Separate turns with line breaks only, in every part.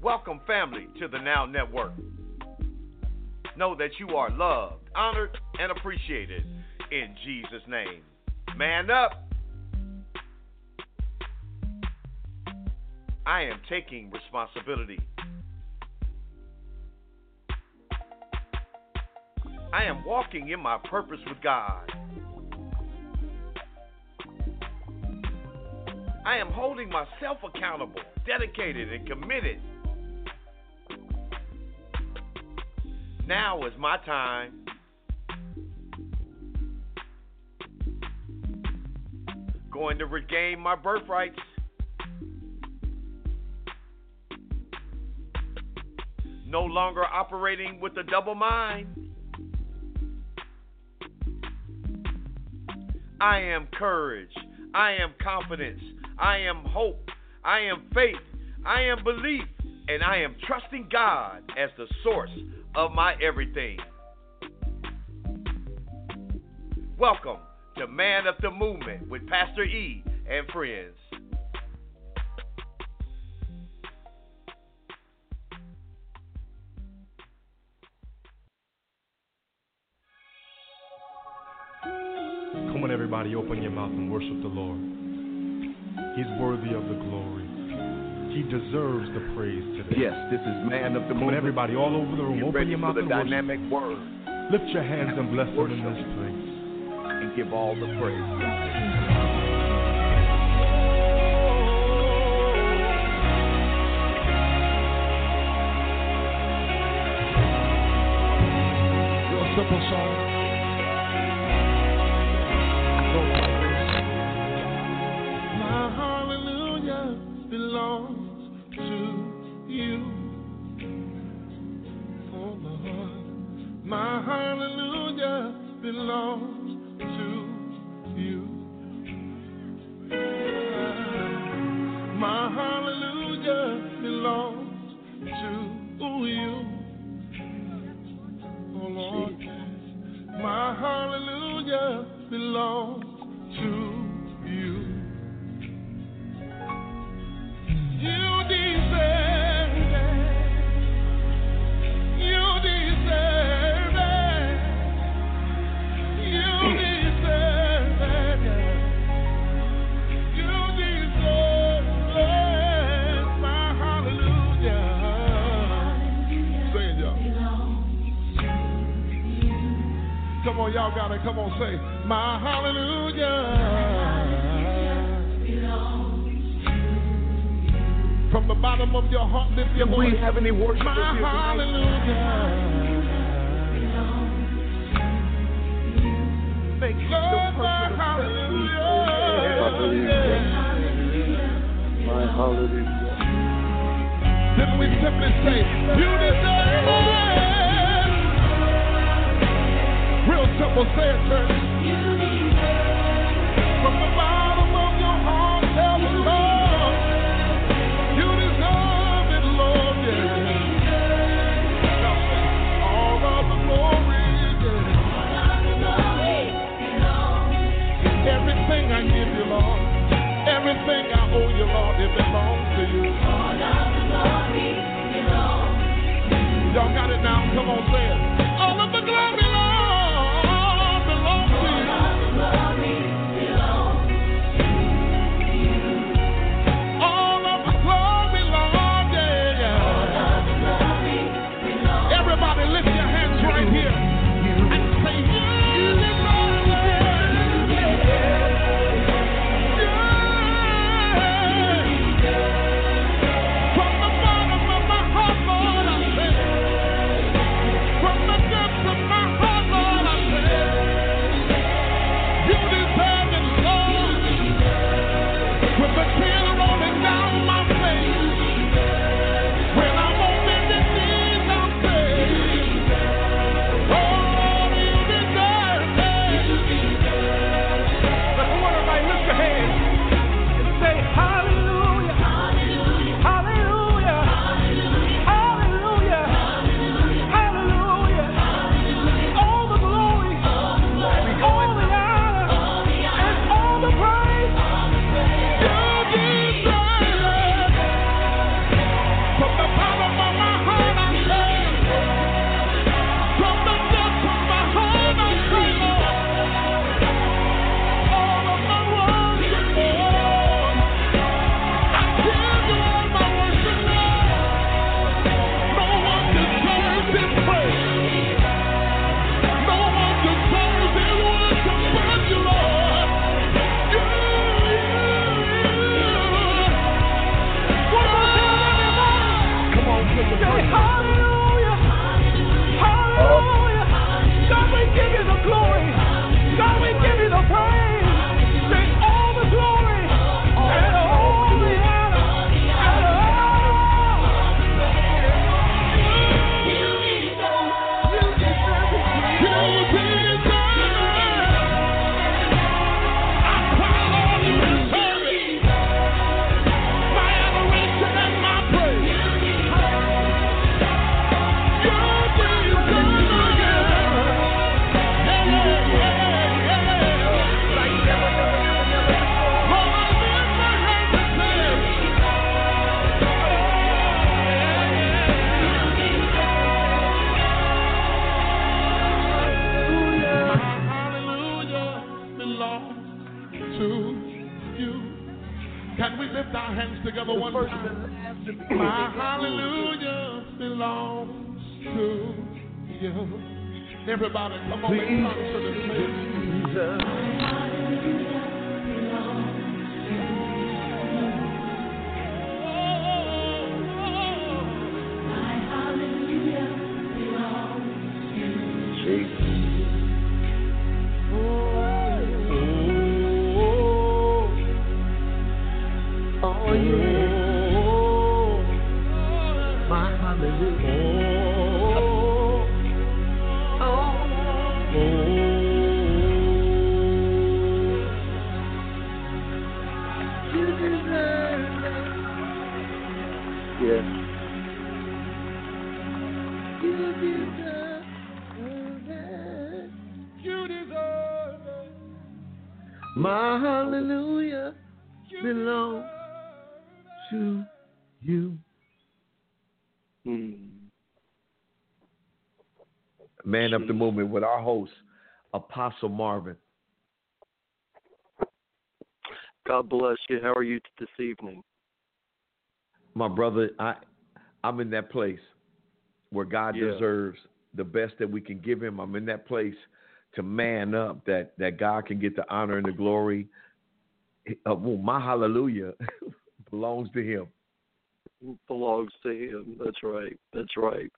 Welcome, family, to the Now Network. Know that you are loved, honored, and appreciated in Jesus' name. Man up. I am taking responsibility. I am walking in my purpose with God. I am holding myself accountable, dedicated, and committed. Now is my time. Going to regain my birthrights. No longer operating with a double mind. I am courage. I am confidence. I am hope. I am faith. I am belief. And I am trusting God as the source of my everything. Welcome to Man Up the Movement with Pastor E and friends.
Come on, everybody, open your mouth and worship the Lord. He's worthy of the glory. He deserves the praise today.
Yes, this is Man of the Movement.
Come on, everybody, all over the room, open your mouth and worship.
Dynamic word.
Lift your hands and bless Him in this place.
And give all the praise.
Real simple song.
My hallelujah belongs to you, oh Lord. My hallelujah belongs to you. My hallelujah belongs to you, oh Lord. My hallelujah belongs to you. You deserve it. You deserve it. You deserve it. You deserve it. My hallelujah. Say it, y'all. Come on, y'all got it. Come on, say, my hallelujah. From the bottom of your heart, lift your voice.
We have any worship?
My hallelujah.
Thank you.
Lord, my hallelujah.
My hallelujah.
Then we simply say, you deserve it. Real simple, say it, church. From the bottom of your heart, tell the Lord, you deserve it, Lord, yeah. All of the glory, yeah. Everything I give you, Lord, everything I owe you, Lord, it belongs to you. All of the glory belongs to you. Y'all got it now? Come on, say it. All of the glory, Lord, belongs to you. together one time. My hallelujah belongs to you. Everybody, come on and come to the place. My hallelujah belongs to you. Jesus. Oh, yeah. My hallelujah. Yes. You deserve it. You deserve it. My hallelujah belongs to you.
Man Up the Movement with our host, Apostle Marvin.
God bless you. How are you this evening?
My brother, I'm in that place where God deserves the best that we can give him. I'm in that place to man up, that God can get the honor and the glory. My hallelujah belongs to him.
Belongs to him. That's right. That's right.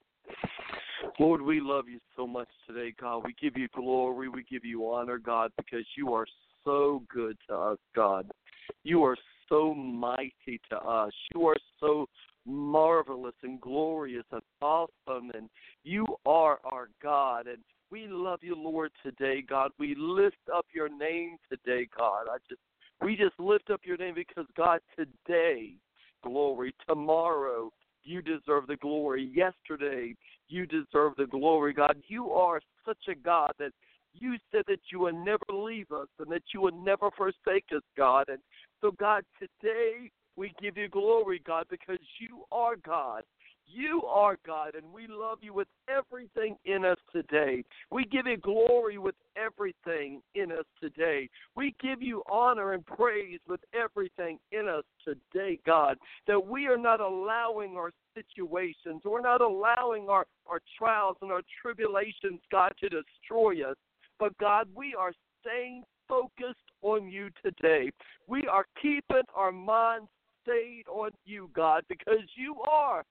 Lord, we love you so much today, God. We give you glory. We give you honor, God, because you are so good to us, God. You are so mighty to us. You are so marvelous and glorious and awesome, and you are our God. And we love you, Lord, today, God. We lift up your name today, God. We just lift up your name because, God, today, glory. Tomorrow, you deserve the glory. Yesterday, you deserve the glory, God. You are such a God that you said that you would never leave us and that you would never forsake us, God. And so, God, today we give you glory, God, because you are God. You are God, and we love you with everything in us today. We give you glory with everything in us today. We give you honor and praise with everything in us today, God, that we are not allowing our situations, we're not allowing our trials and our tribulations, God, to destroy us. But, God, we are staying focused on you today. We are keeping our minds stayed on you, God, because you are,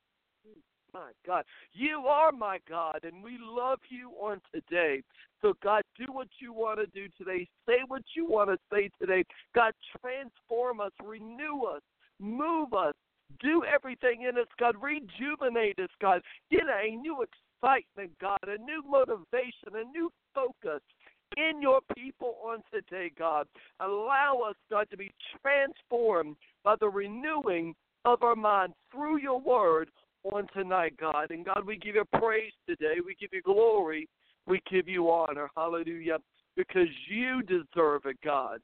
my God, you are my God, and we love you on today. So, God, do what you want to do today. Say what you want to say today. God, transform us, renew us, move us, do everything in us, God. Rejuvenate us, God. Get a new excitement, God, a new motivation, a new focus in your people on today, God. Allow us, God, to be transformed by the renewing of our mind through your word on tonight, God. And, God, we give you praise today. We give you glory. We give you honor. Hallelujah. Because you deserve it, God.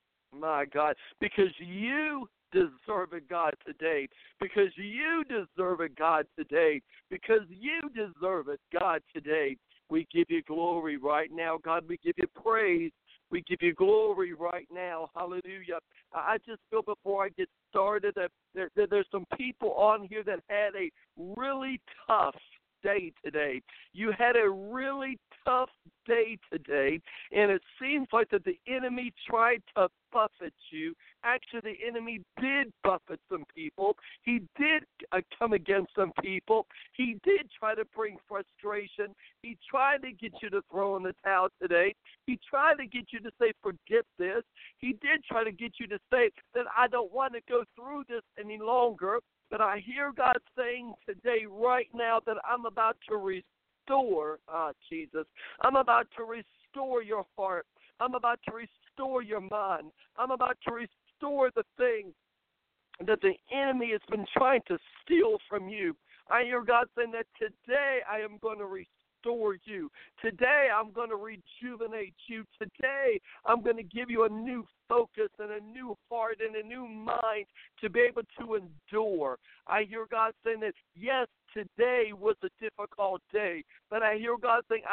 My God. Because you deserve it, God, today. Because you deserve it, God, today. Because you deserve it, God, today. We give you glory right now, God. We give you praise. We give you glory right now. Hallelujah. I just feel before I get started that there's some people on here that had a really tough day today. You had a really tough day today, and it seems like that the enemy tried to buffet you. Actually, the enemy did buffet some people. He did come against some people. He did try to bring frustration. He tried to get you to throw in the towel today. He tried to get you to say, forget this. He did try to get you to say that I don't want to go through this any longer. But I hear God saying today, right now, that I'm about to restore, Jesus. I'm about to restore your heart. I'm about to restore your mind. I'm about to restore the things that the enemy has been trying to steal from you. I hear God saying that today I am going to restore you. Today I'm going to rejuvenate you. Today I'm going to give you a new focus and a new heart and a new mind to be able to endure. I hear God saying that, yes, today was a difficult day, but I hear God saying, I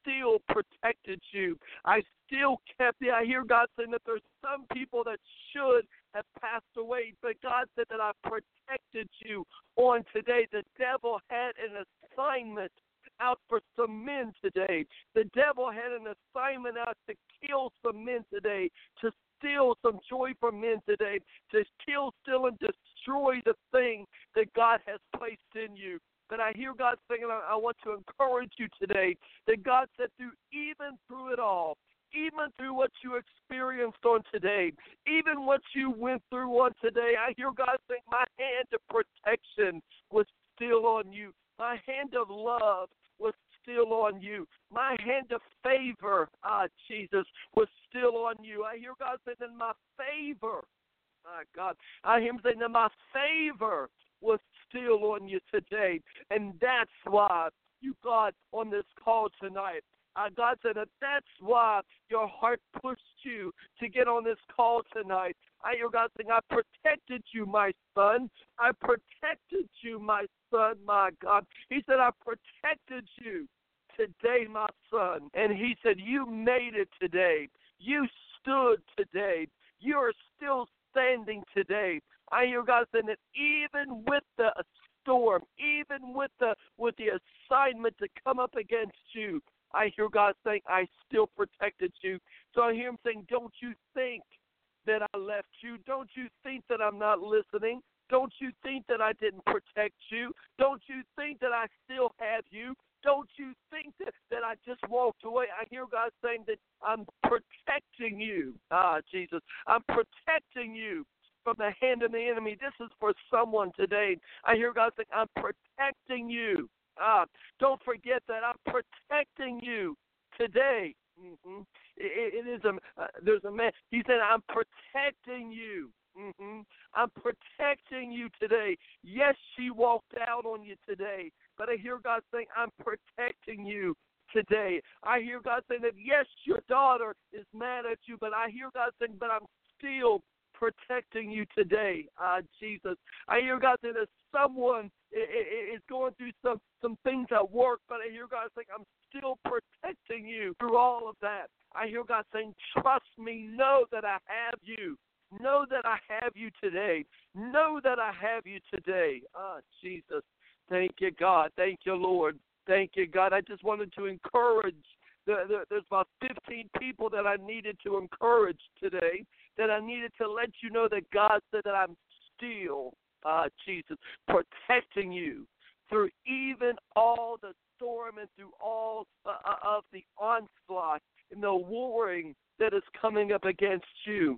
still protected you. I still kept you. I hear God saying that there's some people that should have passed away, but God said that I protected you on today. The devil had an assignment out for some men today. The devil had an assignment out to kill some men today, to steal some joy from men today, to kill, steal, and destroy the thing that God has placed in you. But I hear God saying, and I want to encourage you today, that God said even through it all, even through what you experienced on today, even what you went through on today, I hear God saying, my hand of protection was still on you. My hand of love was still on you. My hand of favor, Jesus, was still on you. I hear God saying, in my favor, my God, I hear him saying that my favor was still on you today. And that's why you got on this call tonight. God said that's why your heart pushed you to get on this call tonight. I hear God saying, I protected you, my son. I protected you, my son, my God. He said, I protected you today, my son. And he said, you made it today. You stood today. You are still standing today. I hear God saying that even with the storm, even with the assignment to come up against you, I hear God saying, I still protected you. So I hear him saying, don't you think that I left you? Don't you think that I'm not listening? Don't you think that I didn't protect you? Don't you think that I still have you? Don't you think that I just walked away? I hear God saying that I'm protecting you. Jesus, I'm protecting you from the hand of the enemy. This is for someone today. I hear God saying, I'm protecting you. Don't forget that I'm protecting you today. Mm-hmm. It is there's a man. He said, I'm protecting you. Mm-hmm. I'm protecting you today. Yes, she walked out on you today, but I hear God saying, I'm protecting you today. I hear God saying that, yes, your daughter is mad at you, but I hear God saying, but I'm still protecting you today, Jesus. I hear God saying that someone is going through some things at work, but I hear God saying, I'm still protecting you through all of that. I hear God saying, trust me, know that I have you. Know that I have you today. Know that I have you today. Jesus. Thank you, God. Thank you, Lord. Thank you, God. I just wanted to encourage. There's about 15 people that I needed to encourage today, that I needed to let you know that God said that I'm still, Jesus, protecting you through even all the storm and through all of the onslaught and the warring that is coming up against you.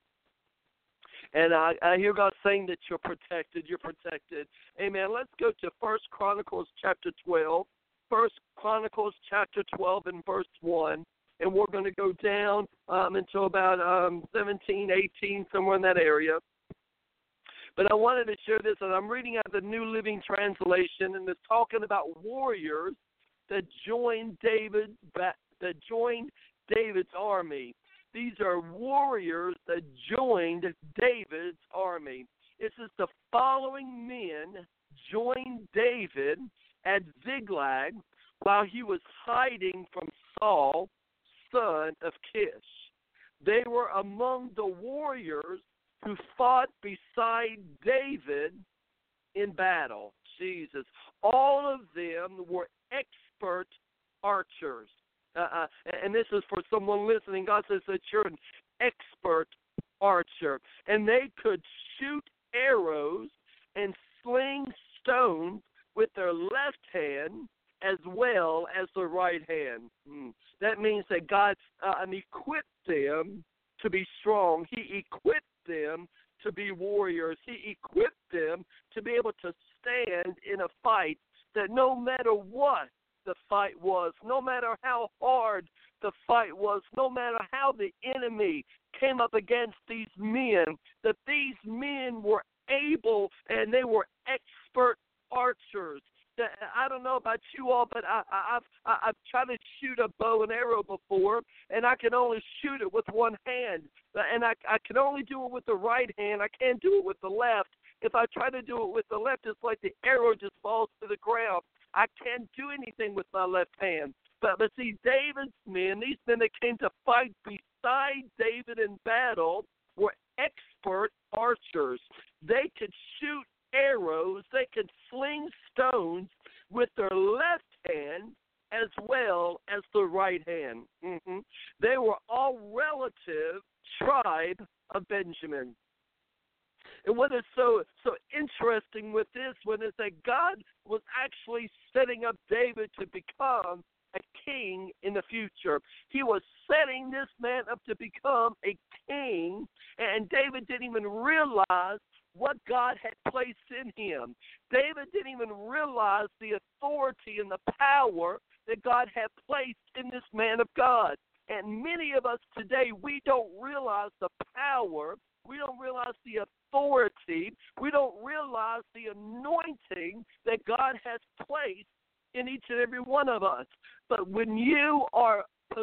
And I hear God saying that you're protected. You're protected. Amen. Let's go to 1 Chronicles chapter 12. 1 Chronicles chapter 12 and verse 1. And we're going to go down until about 17, 18, somewhere in that area. But I wanted to share this, and I'm reading out the New Living Translation, and it's talking about warriors that joined David's army. These are warriors that joined David's army. It says the following men joined David at Ziklag while he was hiding from Saul, son of Kish. They were among the warriors who fought beside David in battle. Jesus. All of them were expert archers. And this is for someone listening. God says that you're an expert archer. And they could shoot arrows and sling stones with their left hand as well as the right hand. That means that God equipped them to be strong. He equipped them to be warriors. He equipped them to be able to stand in a fight, that no matter what the fight was, no matter how hard the fight was, no matter how the enemy came up against these men, that these men were able and they were expert archers. I don't know about you all, but I've tried to shoot a bow and arrow before, and I can only shoot it with one hand. And I can only do it with the right hand. I can't do it with the left. If I try to do it with the left, it's like the arrow just falls to the ground. I can't do anything with my left hand. But see, David's men, these men that came to fight beside David in battle, were expert archers. They could shoot arrows. They could sling stones with their left hand as well as the right hand. They were all relative tribe of Benjamin. And what is so interesting with this one is that God was actually setting up David to become a king in the future. He was setting this man up to become a king, and David didn't even realize what God had placed in him. David didn't even realize the authority and the power that God had placed in this man of God. And many of us today, we don't realize the power, we don't realize the authority, we don't realize the anointing that God has placed in each and every one of us. But when you are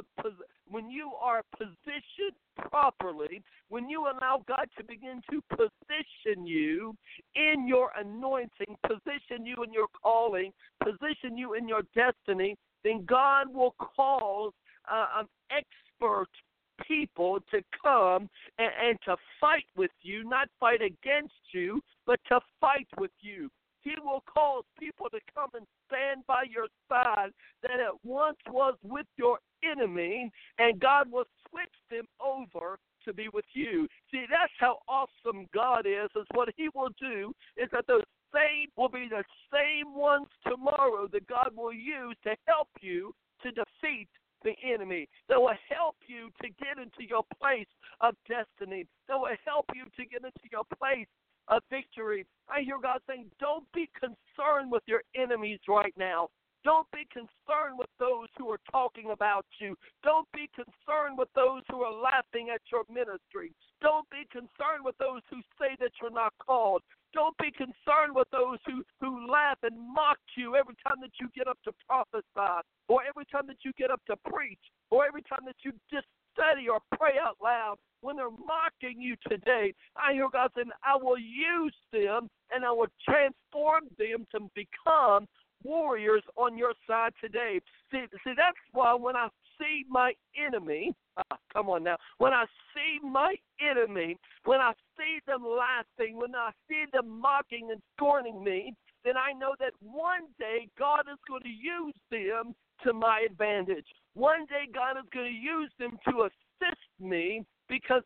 positioned properly, when you allow God to begin to position you in your anointing, position you in your calling, position you in your destiny, then God will cause expert people to come and to fight with you, not fight against you, but to fight with you. He will cause people to come and stand by your side that at once was with your enemy, and God will switch them over to be with you. See, that's how awesome God is what He will do is that those same will be the same ones tomorrow that God will use to help you to defeat the enemy. That will help you to get into your place of destiny. That will help you to get into your place of victory. I hear God saying, don't be concerned with your enemies right now. Don't be concerned with those who are talking about you. Don't be concerned with those who are laughing at your ministry. Don't be concerned with those who say that you're not called. Don't be concerned with those who laugh and mock you every time that you get up to prophesy, or every time that you get up to preach, or every time that you just study or pray out loud. When they're mocking you today, I hear God saying, I will use them and I will transform them to become warriors on your side today. See, that's why when I see my enemy, come on now, when I see my enemy, when I see them laughing, when I see them mocking and scorning me, then I know that one day God is going to use them to my advantage. One day God is going to use them to assist me because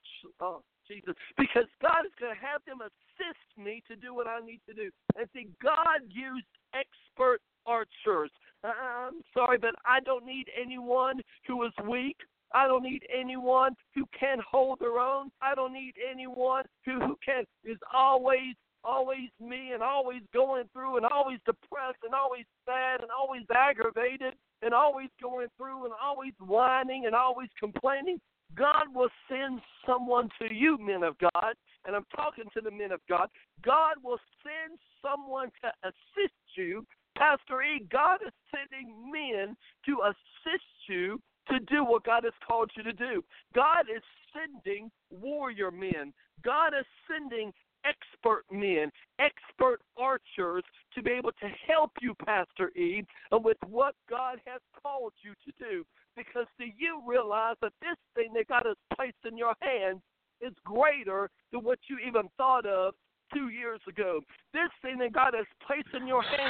God is going to have them assist me to do what I need to do. And see, God used expert archers. I'm sorry, but I don't need anyone who is weak. I don't need anyone who can't hold their own. I don't need anyone who is always me and always going through and always depressed and always sad and always aggravated and always going through and always whining and always complaining. God will send someone to you, men of God, and I'm talking to the men of God. God will send someone to assist you. Pastor E, God is sending men to assist you to do what God has called you to do. God is sending warrior men. God is sending expert men, expert archers to be able to help you, Pastor E, with what God has called you to do. Because do you realize that this thing that God has placed in your hands is greater than what you even thought of 2 years ago? This thing that God has placed in your hands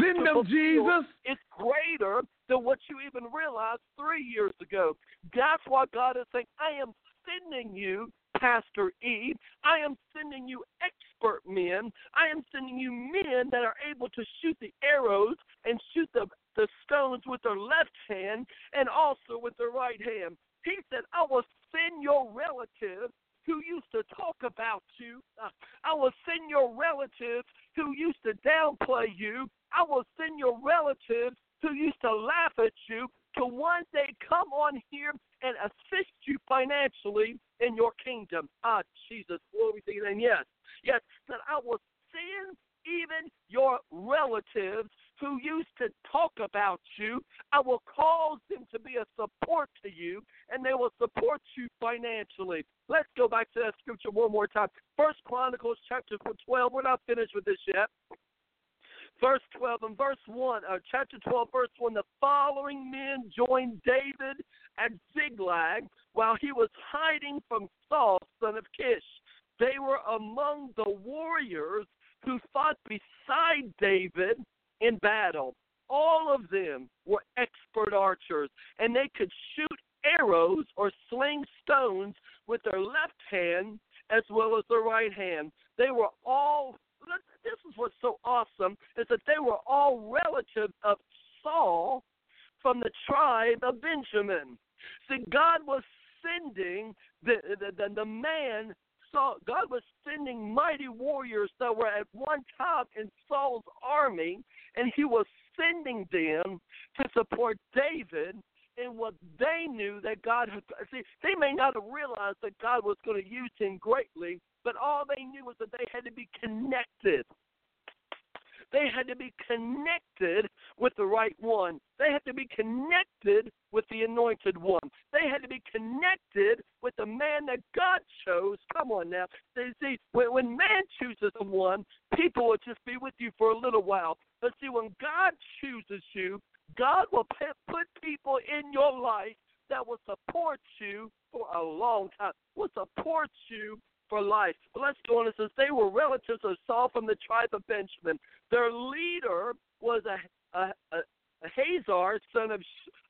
is greater than what you even realized 3 years ago. That's why God is saying, I am sending you, Pastor E. I am sending you expert men. I am sending you men that are able to shoot the arrows and shoot the stones with their left hand and also with their right hand. He said, I will send your relatives who used to talk about you. I will send your relatives who used to downplay you. I will send your relatives who used to laugh at you to one day come on here and assist you financially in your kingdom. Jesus, glory to your name. Yes, that I will send even your relatives who used to talk about you. I will cause them to be a support to you, and they will support you financially. Let's go back to that scripture one more time. 1 Chronicles chapter 12. We're not finished with this yet. verse 12 and verse 1, chapter 12, verse 1, the following men joined David at Ziklag while he was hiding from Saul, son of Kish. They were among the warriors who fought beside David in battle. All of them were expert archers, and they could shoot arrows or sling stones with their left hand as well as their right hand. They were all, this is what's so awesome, is that they were all relatives of Saul from the tribe of Benjamin. See, God was sending the man, Saul, God was sending mighty warriors that were at one time in Saul's army, and he was sending them to support David in what they knew that God had. See, they may not have realized that God was going to use him greatly, but all they knew was that they had to be connected. They had to be connected with the right one. They had to be connected with the anointed one. They had to be connected with the man that God chose. Come on now. See, when man chooses someone, people will just be with you for a little while. But see, when God chooses you, God will put people in your life that will support you for a long time, will support you for life. But let's go on. It says they were relatives of Saul from the tribe of Benjamin. Their leader was a Hazar, son of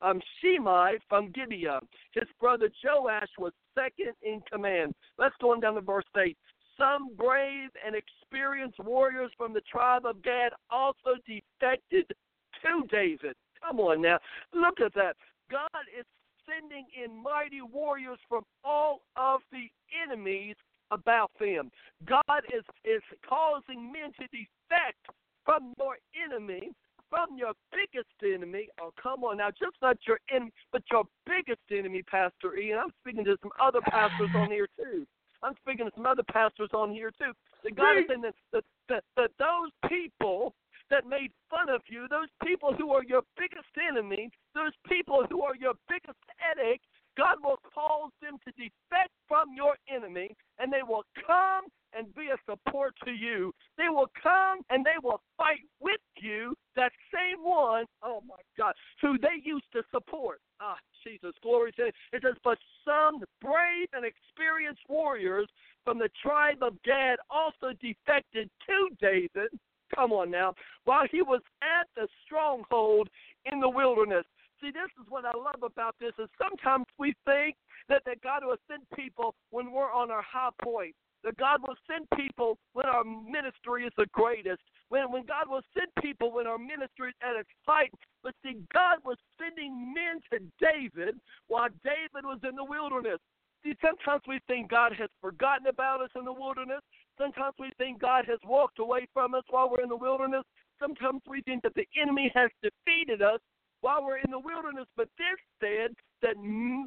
Shimei from Gibeah. His brother Joash was second in command. Let's go on down to verse 8. Some brave and experienced warriors from the tribe of Gad also defected to David. Come on now. Look at that. God is sending in mighty warriors from all of the enemies about them. God is causing men to defect from your enemy, from your biggest enemy. Oh, come on now. Just not your enemy, but your biggest enemy, Pastor Ian. I'm speaking to some other pastors on here, too. I'm speaking to some other pastors on here, too. The God is saying that those people that made fun of you, those people who are your biggest enemy, those people who are your biggest headache, God will cause them to defect from your enemy, and they will come and be a support to you. They will come and they will fight with you, that same one, oh my God, who they used to support. Ah, Jesus, glory to it. It says, but some brave and experienced warriors from the tribe of Gad also defected to David. Come on now. While he was at the stronghold in the wilderness. See, this is what I love about this, is sometimes we think that God will send people when we're on our high point. That God will send people when our ministry is the greatest. When God will send people when our ministry is at its height. But see, God was sending men to David while David was in the wilderness. See, sometimes we think God has forgotten about us in the wilderness. Sometimes we think God has walked away from us while we're in the wilderness. Sometimes we think that the enemy has defeated us while we're in the wilderness. But this said that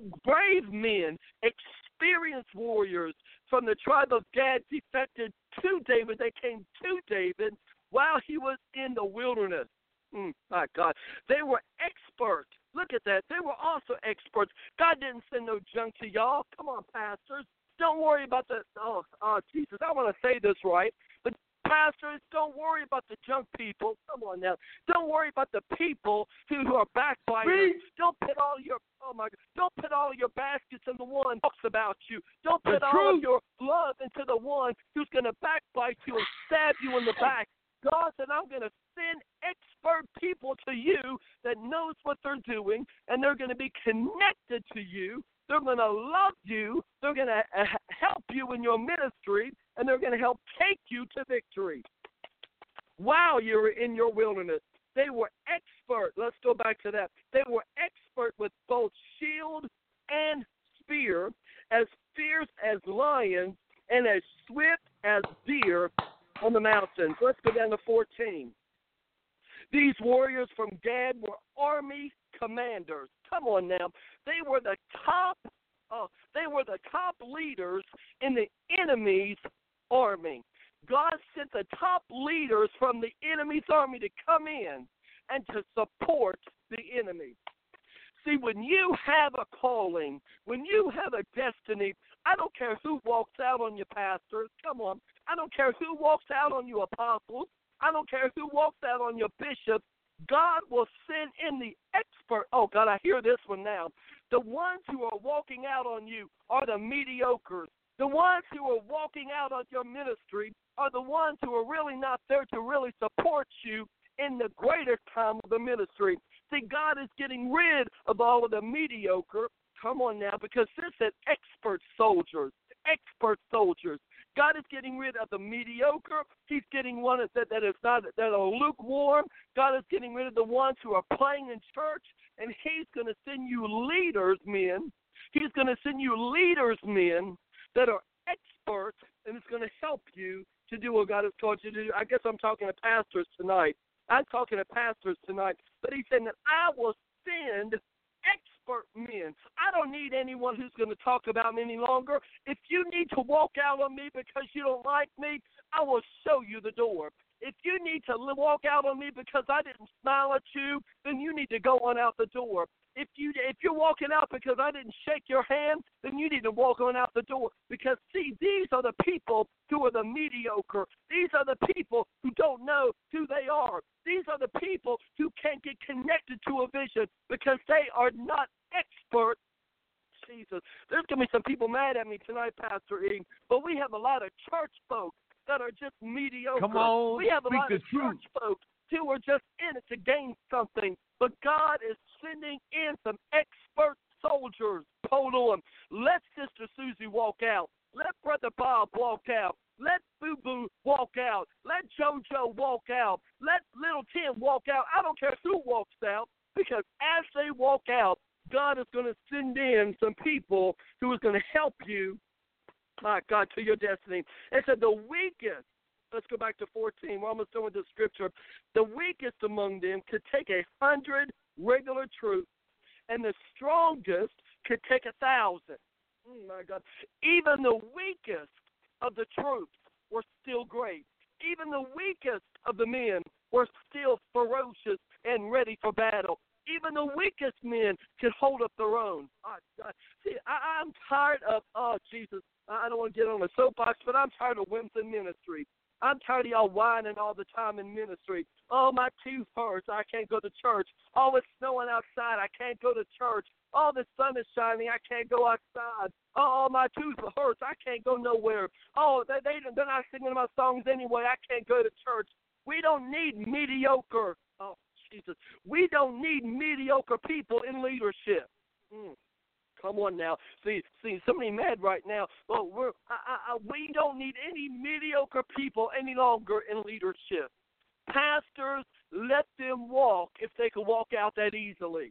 brave men, experienced warriors from the tribe of Gad defected to David. They came to David while he was in the wilderness. My God. They were experts. Look at that. They were also experts. God didn't send no junk to y'all. Come on, pastors. Don't worry about the, Jesus, I want to say this right. But pastors, don't worry about the junk people. Come on now. Don't worry about the people who are backbiters. Don't put all your, don't put all your baskets in the one who talks about you. Don't put all of your love into the one who's going to backbite you and stab you in the back. God said, I'm going to send expert people to you that knows what they're doing, and they're going to be connected to you. They're going to love you. They're going to help you in your ministry, and they're going to help take you to victory while you're in your wilderness. They were expert. Let's go back to that. They were expert with both shield and spear, as fierce as lions and as swift as deer on the mountains. Let's go down to 14. These warriors from Gad were army commanders. Come on now. They were the top leaders in the enemy's army. God sent the top leaders from the enemy's army to come in and to support the enemy. See, when you have a calling, when you have a destiny, I don't care who walks out on you, pastors. Come on. I don't care who walks out on you, apostles. I don't care who walks out on your bishop. God will send in the expert. Oh, God, I hear this one now. The ones who are walking out on you are the mediocres. The ones who are walking out on your ministry are the ones who are really not there to really support you in the greater time of the ministry. See, God is getting rid of all of the mediocre. Come on now, because this is expert soldiers. Expert soldiers. God is getting rid of the mediocre. He's getting one that is not that are lukewarm. God is getting rid of the ones who are playing in church, and He's going to send you leaders, men. He's going to send you leaders, men, that are experts, and it's going to help you to do what God has called you to do. I guess I'm talking to pastors tonight. I'm talking to pastors tonight, but He said that I will send expert men. I don't need anyone who's going to talk about me any longer. If you need to walk out on me because you don't like me, I will show you the door. If you need to walk out on me because I didn't smile at you, then you need to go on out the door. If you're walking out because I didn't shake your hand, then you need to walk on out the door. Because, see, these are the people who are the mediocre. These are the people who don't know who they are. These are the people who can't get connected to a vision because they are not expert. Jesus, there's going to be some people mad at me tonight, Pastor E, but we have a lot of church folks that are just mediocre.
Come on,
we have a lot of
truth.
church folks who are just in it to gain something. But God is sending in some expert soldiers. Hold on. Let Sister Susie walk out. Let Brother Bob walk out. Let Boo Boo walk out. Let JoJo walk out. Let Little Tim walk out. I don't care who walks out, because as they walk out, God is going to send in some people who is going to help you, my God, to your destiny. It said the weakest, let's go back to 14. We're almost done with the scripture. The weakest among them could take 100 regular troops, and the strongest could take 1,000. Oh, my God. Even the weakest of the troops were still great. Even the weakest of the men were still ferocious and ready for battle. Even the weakest men could hold up their own. See, I'm tired of, Jesus, I don't want to get on a soapbox, but I'm tired of wimps in ministry. I'm tired of y'all whining all the time in ministry. Oh, my tooth hurts. I can't go to church. Oh, it's snowing outside. I can't go to church. Oh, the sun is shining. I can't go outside. Oh, my tooth hurts. I can't go nowhere. Oh, they're not singing my songs anyway. I can't go to church. We don't need mediocre. Oh, Jesus. We don't need mediocre people in leadership. Come on now. See, somebody mad right now. Well, we don't need any mediocre people any longer in leadership. Pastors, let them walk if they can walk out that easily.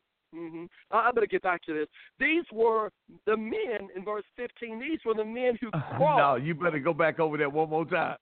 I better get back to this. These were the men in verse 15. These were the men who crossed.
No, you better go back over that one more time.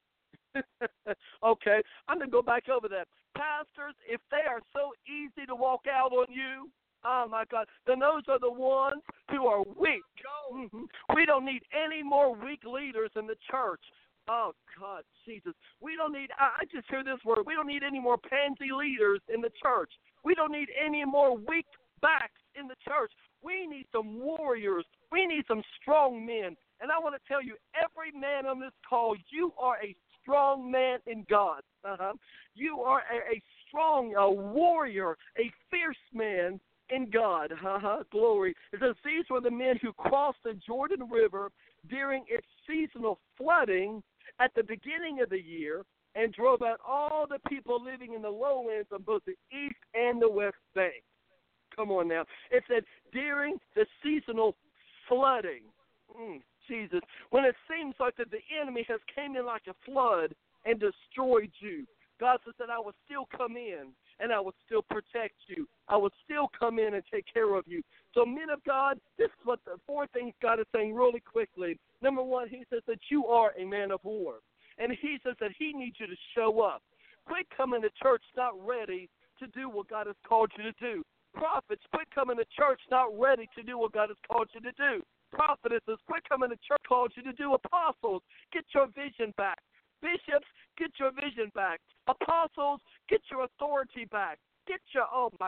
Okay, I'm going to go back over that. Pastors, if they are so easy to walk out on you, oh, my God, then those are the ones who are weak. We don't need any more weak leaders in the church. Oh, God, Jesus. We don't need, I just hear this word, we don't need any more pansy leaders in the church. We don't need any more weak backs in the church. We need some warriors. We need some strong men. And I want to tell you, every man on this call, you are a strong man in God. You are a strong warrior, a fierce man in God. Glory. It says these were the men who crossed the Jordan River during its seasonal flooding at the beginning of the year and drove out all the people living in the lowlands of both the east and the west bank. Come on now. It said during the seasonal flooding. Jesus. When it seems like that the enemy has came in like a flood and destroyed you, God says that I will still come in and I will still protect you. I will still come in and take care of you. So, men of God, this is what the four things God is saying really quickly. Number one, He says that you are a man of war. And He says that He needs you to show up. Quit coming to church not ready to do what God has called you to do. Prophets, quit coming to church not ready to do what God has called you to do. Prophetesses, quit coming to church called you to do. Apostles, get your vision back. Bishops, get your vision back. Apostles, get your authority back. Get your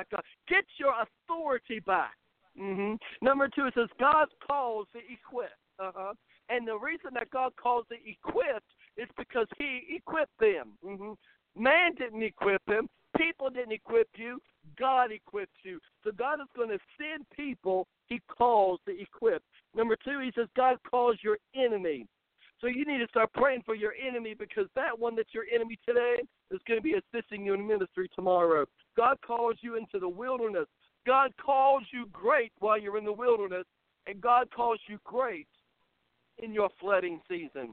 authority back. Number two, it says God calls the equipped. And the reason that God calls the equipped is because He equipped them. Man didn't equip him. People didn't equip you. God equipped you. So God is going to send people he calls to equip. Number 2, he says God calls your enemy. So you need to start praying for your enemy, because that one that's your enemy today is going to be assisting you in ministry tomorrow. God calls you into the wilderness. God calls you great while you're in the wilderness, and God calls you great in your flooding season.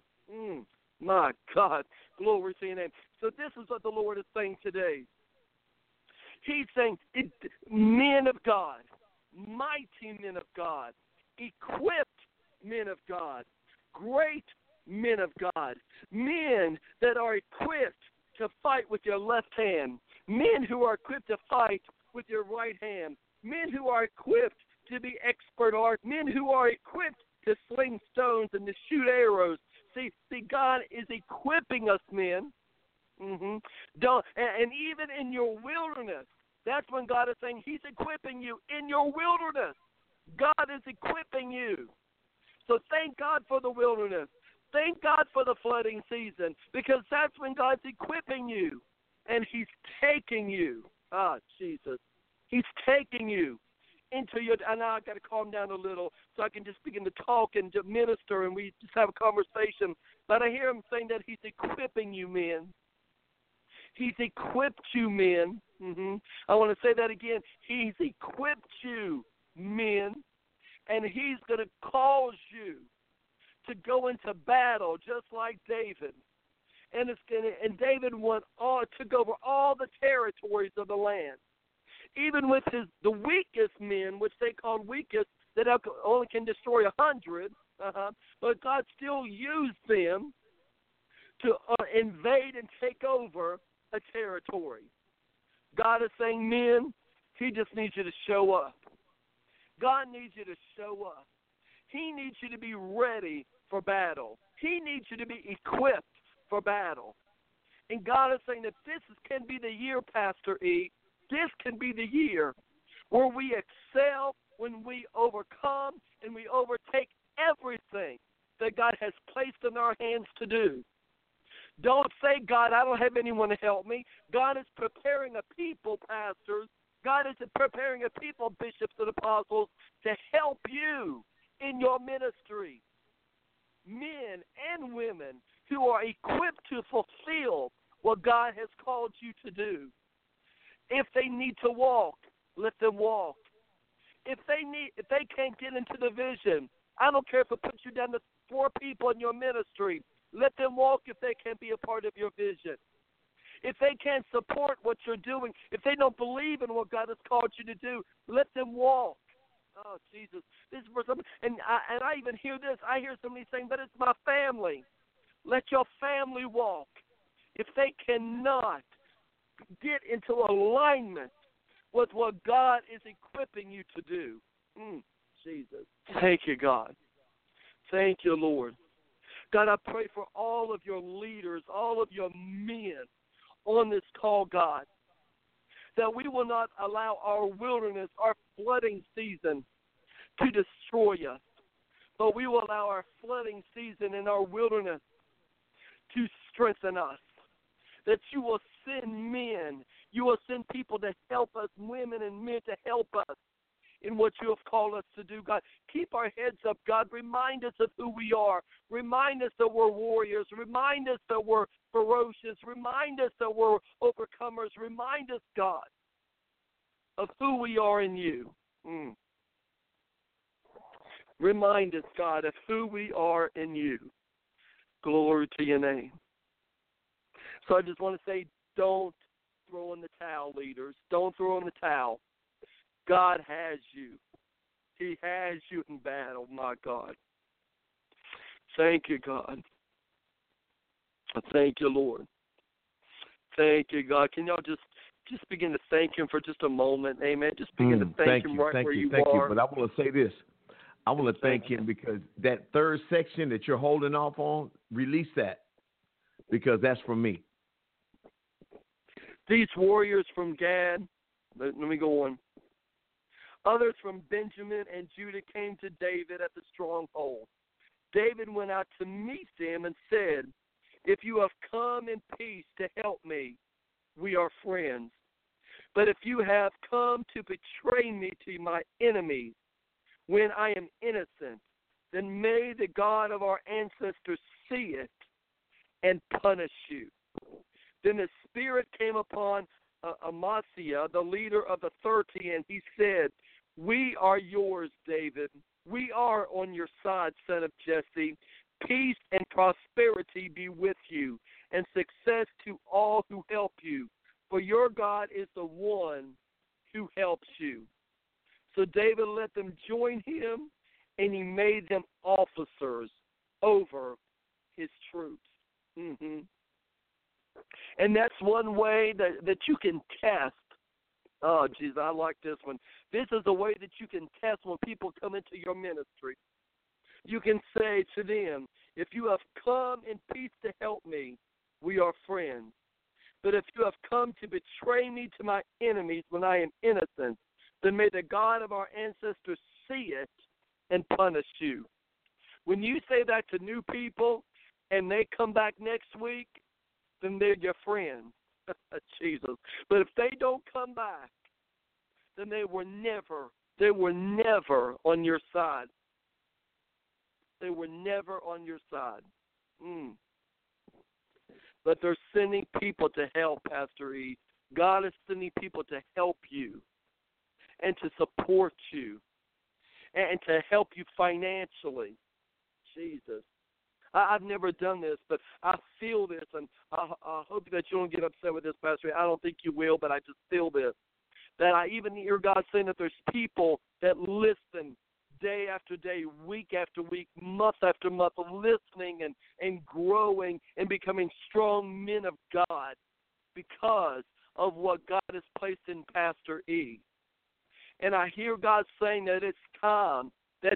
My God, glory to your name. So this is what the Lord is saying today. He's saying, men of God, mighty men of God, equipped men of God, great men of God, men that are equipped to fight with your left hand, men who are equipped to fight with your right hand, men who are equipped to be expert art, men who are equipped to sling stones and to shoot arrows. See, God is equipping us, men. And even in your wilderness, that's when God is saying he's equipping you in your wilderness. God is equipping you. So thank God for the wilderness. Thank God for the flooding season, because that's when God's equipping you, and he's taking you. Jesus. He's taking you into your, and now I've got to calm down a little so I can just begin to talk and to minister and we just have a conversation. But I hear him saying that he's equipping you, men. He's equipped you, men. I want to say that again. He's equipped you, men, and he's going to cause you to go into battle just like David. And David took over all the territories of the land. Even with the weakest men, which they called weakest, that only can destroy 100, but God still used them to invade and take over a territory. God is saying, men, he just needs you to show up. God needs you to show up. He needs you to be ready for battle. He needs you to be equipped for battle. And God is saying that this can be the year, Pastor E. This can be the year where we excel, when we overcome and we overtake everything that God has placed in our hands to do. Don't say, God, I don't have anyone to help me. God is preparing a people, pastors. God is preparing a people, bishops and apostles, to help you in your ministry. Men and women who are equipped to fulfill what God has called you to do. If they need to walk, let them walk. If they can't get into the vision, I don't care if it puts you down to 4 people in your ministry. Let them walk if they can't be a part of your vision. If they can't support what you're doing, if they don't believe in what God has called you to do, let them walk. Oh, Jesus. This is for somebody, and I even hear this. I hear somebody saying, but it's my family. Let your family walk. If they cannot get into alignment with what God is equipping you to do. Jesus. Thank you, God. Thank you, Lord. God, I pray for all of your leaders, all of your men on this call, God, that we will not allow our wilderness, our flooding season to destroy us, but we will allow our flooding season and our wilderness to strengthen us, that you will send men, you will send people to help us, women and men to help us in what you have called us to do, God. Keep our heads up, God. Remind us of who we are. Remind us that we're warriors. Remind us that we're ferocious. Remind us that we're overcomers. Remind us, God, of who we are in you. Remind us, God, of who we are in you. Glory to your name. So I just want to say, don't throw in the towel, leaders. Don't throw in the towel. God has you. He has you in battle, my God. Thank you, God. Thank you, Lord. Thank you, God. Can y'all just begin to thank him for just a moment? Amen. Just begin to thank him right where you are.
Thank you. But I want to say this. I want to thank him because that third section that you're holding off on, release that, because that's for me.
These warriors from Gad, let me go on. Others from Benjamin and Judah came to David at the stronghold. David went out to meet them and said, if you have come in peace to help me, we are friends. But if you have come to betray me to my enemies when I am innocent, then may the God of our ancestors see it and punish you. Then the Spirit came upon Amasiah, the leader of the 30, and he said, we are yours, David. We are on your side, son of Jesse. Peace and prosperity be with you, and success to all who help you. For your God is the one who helps you. So David let them join him, and he made them officers over his troops. Mm-hmm. And that's one way that you can test. Oh, geez, I like this one. This is a way that you can test when people come into your ministry. You can say to them, if you have come in peace to help me, we are friends. But if you have come to betray me to my enemies when I am innocent, then may the God of our ancestors see it and punish you. When you say that to new people and they come back next week, then they're your friends. Jesus. But if they don't come back, then they were never on your side. They were never on your side. But they're sending people to help, Pastor E. God is sending people to help you and to support you and to help you financially. Jesus. I've never done this, but I feel this, and I hope that you don't get upset with this, Pastor. I don't think you will, but I just feel this. That I even hear God saying that there's people that listen day after day, week after week, month after month, listening and growing and becoming strong men of God because of what God has placed in Pastor E. And I hear God saying that it's time that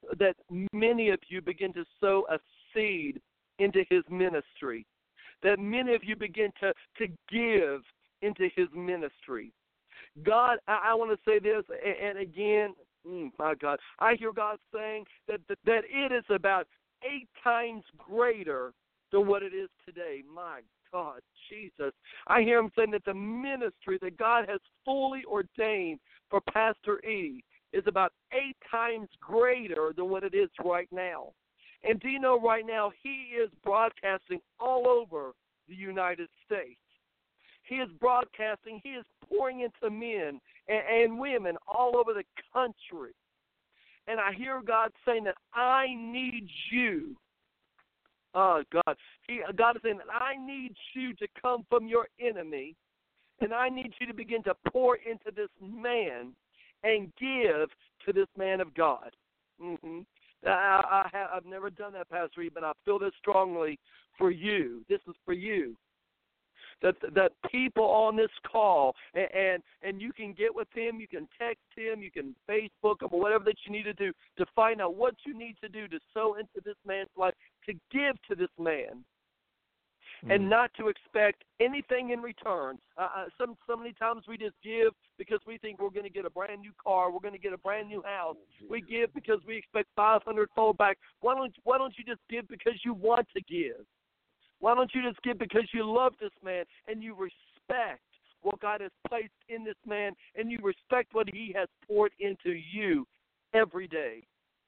many of you begin to sow a seed into his ministry, that many of you begin to give into his ministry. God, I want to say this, and again, my God, I hear God saying that it is about 8 times greater than what it is today. My God, Jesus. I hear him saying that the ministry that God has fully ordained for Pastor E is about 8 times greater than what it is right now. And do you know right now he is broadcasting all over the United States. He is broadcasting, he is pouring into men and women all over the country. And I hear God saying that I need you. Oh, God. God is saying that I need you to come from your enemy, and I need you to begin to pour into this man and give to this man of God. Mm-hmm. I've never done that, Pastor E, but I feel this strongly for you. This is for you. That people on this call, and you can get with him, you can text him, you can Facebook him, or whatever that you need to do to find out what you need to do to sow into this man's life, to give to this man, and not to expect anything in return. So many times we just give because we think we're going to get a brand new car, we're going to get a brand new house. We give because we expect 500-fold back. Why don't you just give because you want to give? Why don't you just give because you love this man and you respect what God has placed in this man and you respect what he has poured into you every day?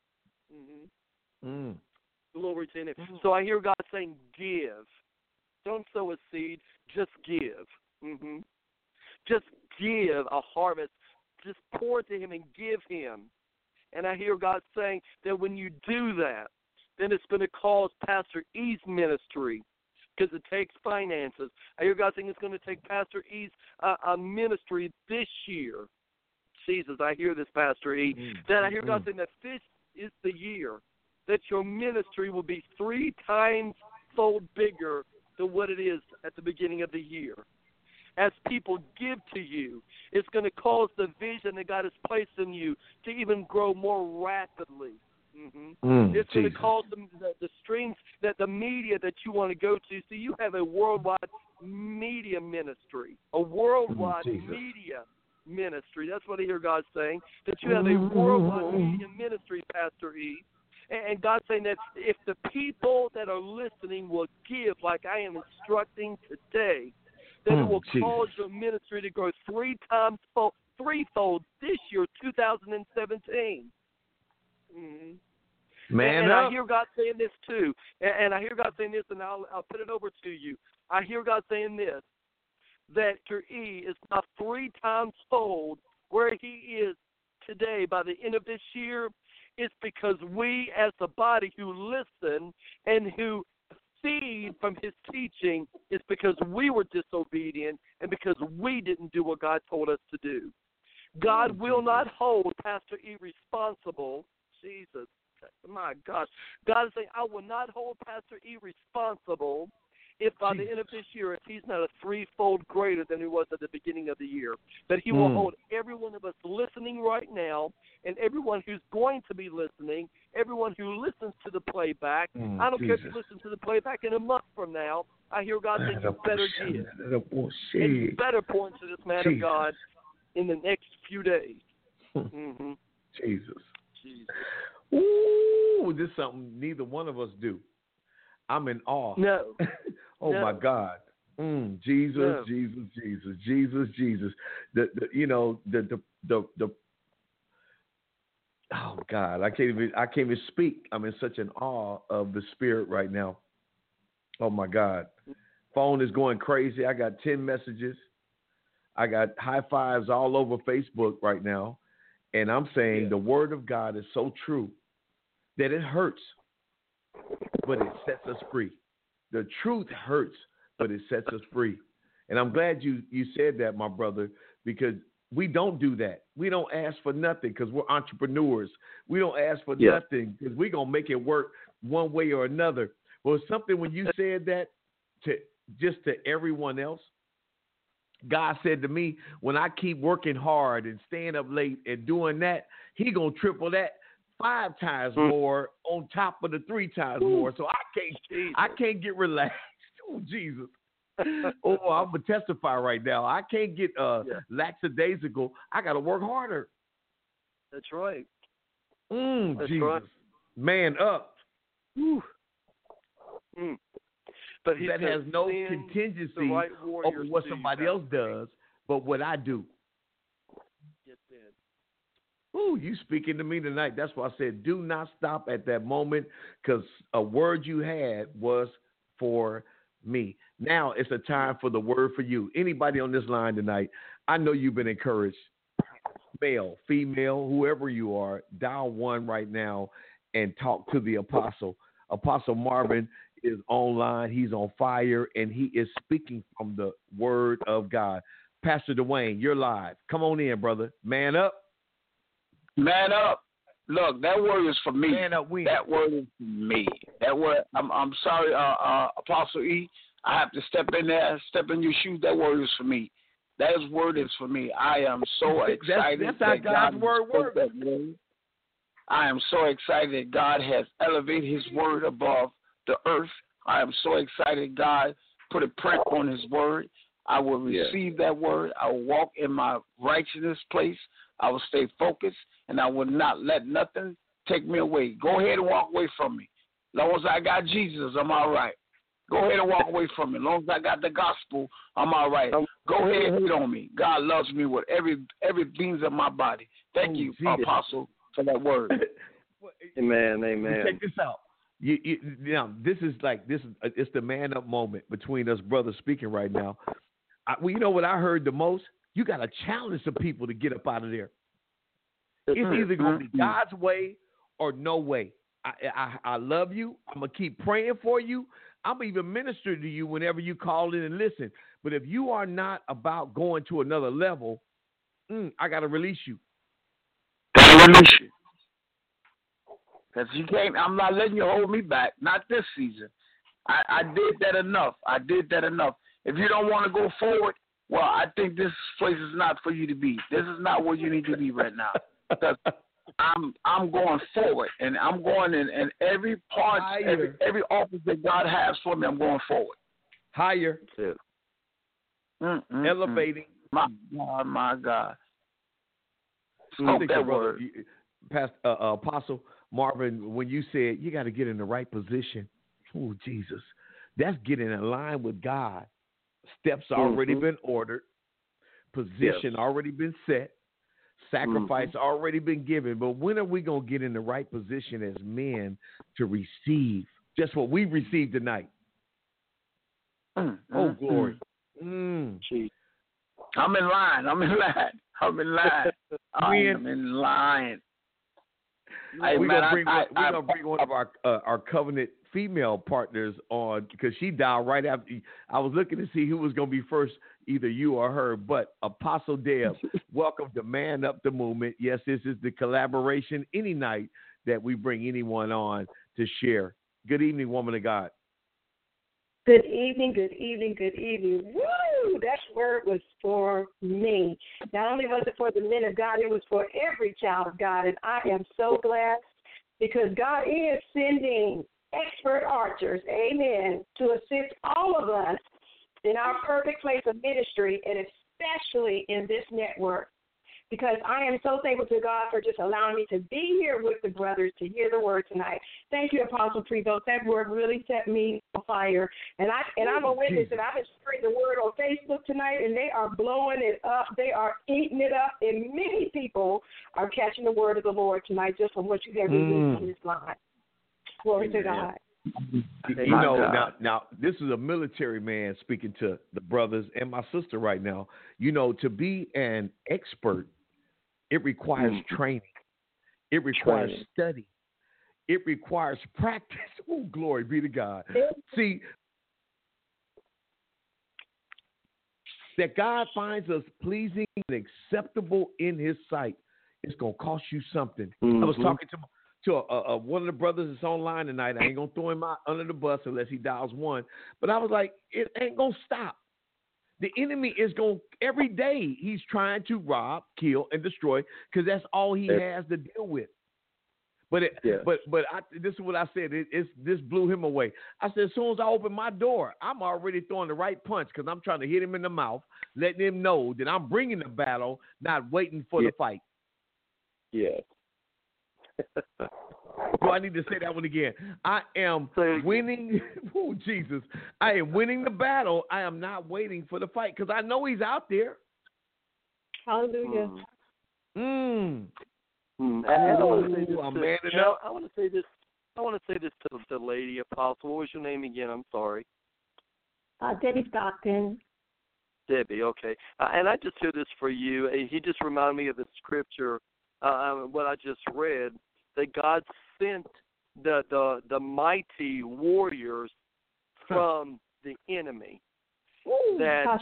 Mm-hmm. Glory to him. So I hear God saying, give. Don't sow a seed, just give. Mm-hmm. Just give a harvest. Just pour to him and give him. And I hear God saying that when you do that, then it's going to cause Pastor E's ministry, because it takes finances. I hear God saying it's going to take Pastor E's ministry this year. Jesus, I hear this, Pastor E. Then I hear God saying that this is the year that your ministry will be 3 times fold bigger than what it is at the beginning of the year. As people give to you, it's going to cause the vision that God has placed in you to even grow more rapidly. Mm-hmm. It's going to cause the streams, that the media that you want to go to. So you have a worldwide media ministry, a worldwide media ministry. That's what I hear God saying, that you have a worldwide media ministry, Pastor E. And God's saying that if the people that are listening will give like I am instructing today, that it will cause your ministry to grow threefold this year, 2017.
Man
and
up.
I hear God saying this too. And I hear God saying this, and I'll put it over to you. I hear God saying this, that your E is now 3 times fold where he is today by the end of this year. It's because we as the body who listen and who feed from his teaching is because we were disobedient and because we didn't do what God told us to do. God will not hold Pastor E responsible. Jesus, my gosh. God is saying, I will not hold Pastor E responsible if by the end of this year, if he's not a threefold greater than he was at the beginning of the year, that he will hold every one of us listening right now and everyone who's going to be listening, everyone who listens to the playback. I don't care if you listen to the playback in a month from now. I hear God saying you better give. And you better point to this man of God in the next few days.
Jesus. Ooh, this is something neither one of us do. I'm in awe.
No.
My God. Jesus. Oh God, I can't even speak. I'm in such an awe of the Spirit right now. Oh my God. Phone is going crazy. I got 10 messages. I got high fives all over Facebook right now. And I'm saying the word of God is so true that it hurts, but it sets us free. The truth hurts, but it sets us free. And I'm glad you said that, my brother, because we don't do that. We don't ask for nothing because we're entrepreneurs. We don't ask for nothing because we're going to make it work one way or another. Well, something when you said that to everyone else, God said to me, when I keep working hard and staying up late and doing that, he going to triple that 5 times more on top of the 3 times more. So I can't get relaxed. Oh, Jesus. I'm going to testify right now. I can't get lackadaisical. I got to work harder.
That's right.
That's Jesus. Right. Man up. But that has no contingency over what somebody else does, but what I do.
Yes, man.
Ooh, you speaking to me tonight. That's why I said do not stop at that moment because a word you had was for me. Now it's a time for the word for you. Anybody on this line tonight, I know you've been encouraged. Male, female, whoever you are, dial 1 right now and talk to the apostle. Apostle Marvin is online. He's on fire, and he is speaking from the word of God. Pastor Dwayne, you're live. Come on in, brother. Man up.
Man up. Look, that word is for me.
Man up,
that word is for me. That word, I'm sorry, Apostle E. I have to step in there, step in your shoes. That word is for me. That word is for me. I am so excited.
That's how God's word works.
I am so excited that God has elevated his word above the earth. I am so excited God put a print on his word. I will receive that word. I will walk in my righteousness place. I will stay focused, and I will not let nothing take me away. Go ahead and walk away from me. As long as I got Jesus, I'm all right. Go ahead and walk away from me. As long as I got the gospel, I'm all right. Go ahead and hate on me. God loves me with every beings of my body. Thank you, Jesus. Apostle, for that word.
Amen.
Check this out. This is it's the man up moment between us brothers speaking right now. You know what I heard the most? You got to challenge some people to get up out of there. It's either going to be God's way or no way. I love you. I'm going to keep praying for you. I'm going to even minister to you whenever you call in and listen. But if you are not about going to another level, I got to release you.
Because you can't, I'm not letting you hold me back. Not this season. I did that enough. If you don't want to go forward, well, I think this place is not for you to be. This is not where you need to be right now. Because I'm going forward, and I'm going in every part, every office that God has for me, I'm going forward.
Higher. Elevating.
My God.
Speak that word. Pastor, Apostle Marvin, when you said you got to get in the right position, oh, Jesus, that's getting in line with God. Steps already been ordered. Position already been set. Sacrifice already been given. But when are we going to get in the right position as men to receive just what we received tonight? Oh, glory.
Gee.
I'm in line. I'm in line. Hey,
we're gonna bring one of our covenant female partners on because she dialed right after. I was looking to see who was gonna be first, either you or her. But Apostle Deb, welcome to Man Up the Movement. Yes, this is the collaboration any night that we bring anyone on to share. Good evening, woman of God.
Good evening, good evening, good evening. Woo! That word was for me. Not only was it for the men of God, it was for every child of God. And I am so glad because God is sending expert archers, amen, to assist all of us in our perfect place of ministry, and especially in this network. Because I am so thankful to God for just allowing me to be here with the brothers to hear the word tonight. Thank you, Apostle Prevost. That word really set me on fire. And I'm a witness, and I've been sharing the word on Facebook tonight, and they are blowing it up. They are eating it up, and many people are catching the word of the Lord tonight just from what you have released on this line. Glory to God.
You know, now this is a military man speaking to the brothers and my sister right now. You know, to be an expert, it requires training. It requires study. It requires practice. Oh, glory be to God. See, that God finds us pleasing and acceptable in his sight, it's going to cost you something. I was talking to one of the brothers that's online tonight. I ain't going to throw him out under the bus unless he dials one. But I was like, it ain't going to stop. The enemy is going to, every day he's trying to rob, kill, and destroy because that's all he has to deal with. But this is what I said. This blew him away. I said, as soon as I open my door, I'm already throwing the right punch because I'm trying to hit him in the mouth, letting him know that I'm bringing the battle, not waiting for the fight.
Yeah.
Do I need to say that one again? I am winning. Oh, Jesus. I am winning the battle. I am not waiting for the fight because I know he's out there.
Hallelujah.
And I want to say this. I want to say this to the lady apostle. What was your name again? I'm sorry.
Debbie Stockton.
Debbie, okay. And I just hear this for you. He just reminded me of the scripture, what I just read, that God sent the mighty warriors from the enemy.
Ooh,
that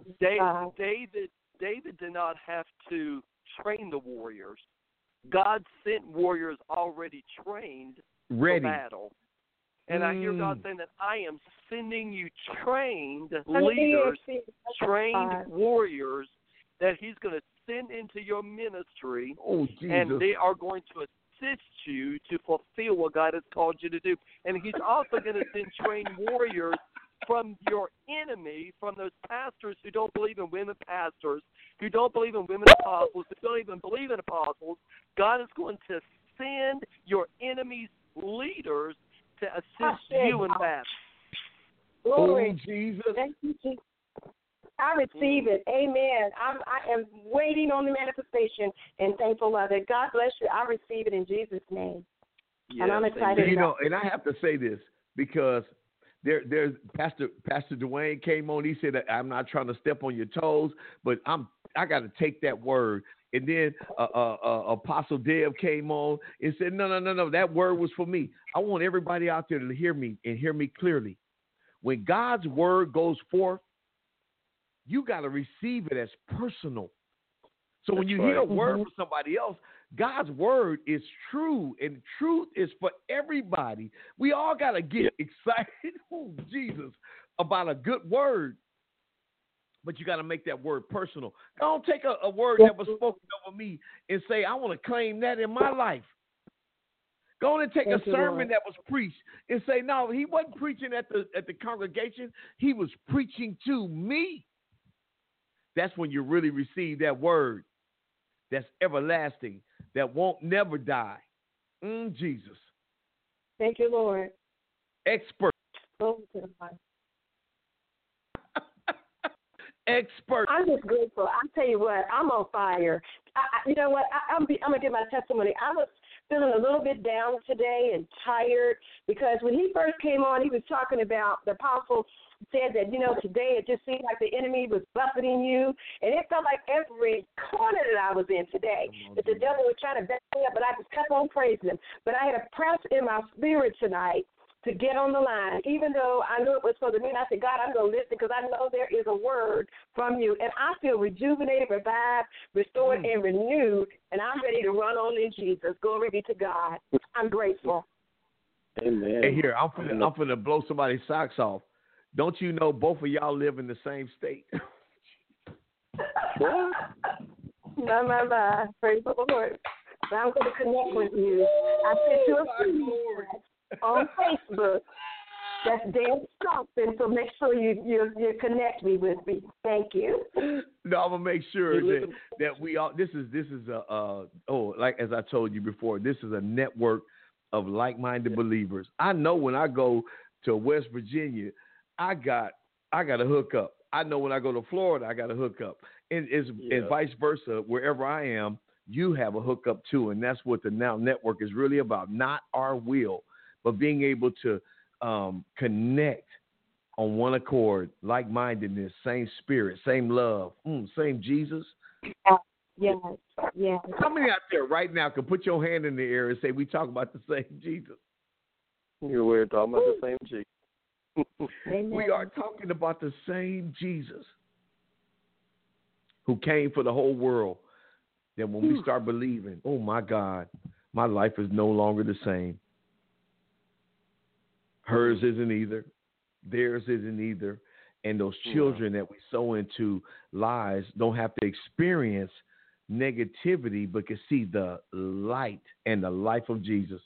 David did not have to train the warriors. God sent warriors already trained for battle. And I hear God saying that I am sending you trained leaders, trained warriors that he's going to send into your ministry, and they are going to assist you to fulfill what God has called you to do. And he's also going to send trained warriors from your enemy, from those pastors who don't believe in women pastors, who don't believe in women apostles, who don't even believe in apostles. God is going to send your enemy's leaders to assist you in battle.
Glory.
Oh, Jesus.
Thank you, Jesus. I receive it. Amen. I am waiting on the manifestation and thankful of it. God bless you. I receive it in Jesus' name. Yes, and I'm excited.
You know, and I have to say this because there's Pastor Dwayne came on. He said that I'm not trying to step on your toes, but I got to take that word. And then Apostle Deb came on and said, no, that word was for me. I want everybody out there to hear me and hear me clearly. When God's word goes forth, you got to receive it as personal. So when you hear a word from somebody else, God's word is true, and truth is for everybody. We all got to get excited, Jesus, about a good word. But you got to make that word personal. Don't take a word that was spoken over me and say, I want to claim that in my life. Go on and take a sermon that was preached and say, no, he wasn't preaching at the congregation. He was preaching to me. That's when you really receive that word that's everlasting, that won't never die. Jesus.
Thank you, Lord.
Expert. expert.
I'm just grateful. I tell you what, I'm on fire. You know what? I'm gonna give my testimony. I was feeling a little bit down today and tired because when he first came on, he was talking about the apostle said that, today it just seemed like the enemy was buffeting you, and it felt like every corner that I was in today, that the devil was trying to back me up, but I just kept on praising him. But I had a press in my spirit tonight to get on the line, even though I knew it was for the meeting. I said, God, I'm going to listen because I know there is a word from you, and I feel rejuvenated, revived, restored, and renewed, and I'm ready to run on in Jesus. Glory be to God. I'm grateful.
Amen.
Hey, here, I'm finna blow somebody's socks off. Don't you know both of y'all live in the same state?
My. Praise the Lord. So I'm going to connect with you. I sent you a feed on Facebook. That's Dan Stockton, so make sure you connect me with me. Thank you.
No, I'm gonna make sure that we all. This is like as I told you before, this is a network of like-minded believers. I know when I go to West Virginia, I got a hookup. I know when I go to Florida, I got a hookup, and vice versa. Wherever I am, you have a hookup too, and that's what the Now Network is really about. Not our will, but being able to connect on one accord, like-mindedness, same spirit, same love, same Jesus.
Yes.
How many out there right now can put your hand in the air and say we talk about the same Jesus?
We're talking about the same Jesus.
We are talking about the same Jesus who came for the whole world. That when we start believing, oh my God, my life is no longer the same. Hers isn't either. Theirs isn't either. And those children that we sow into lies don't have to experience negativity, but can see the light and the life of Jesus.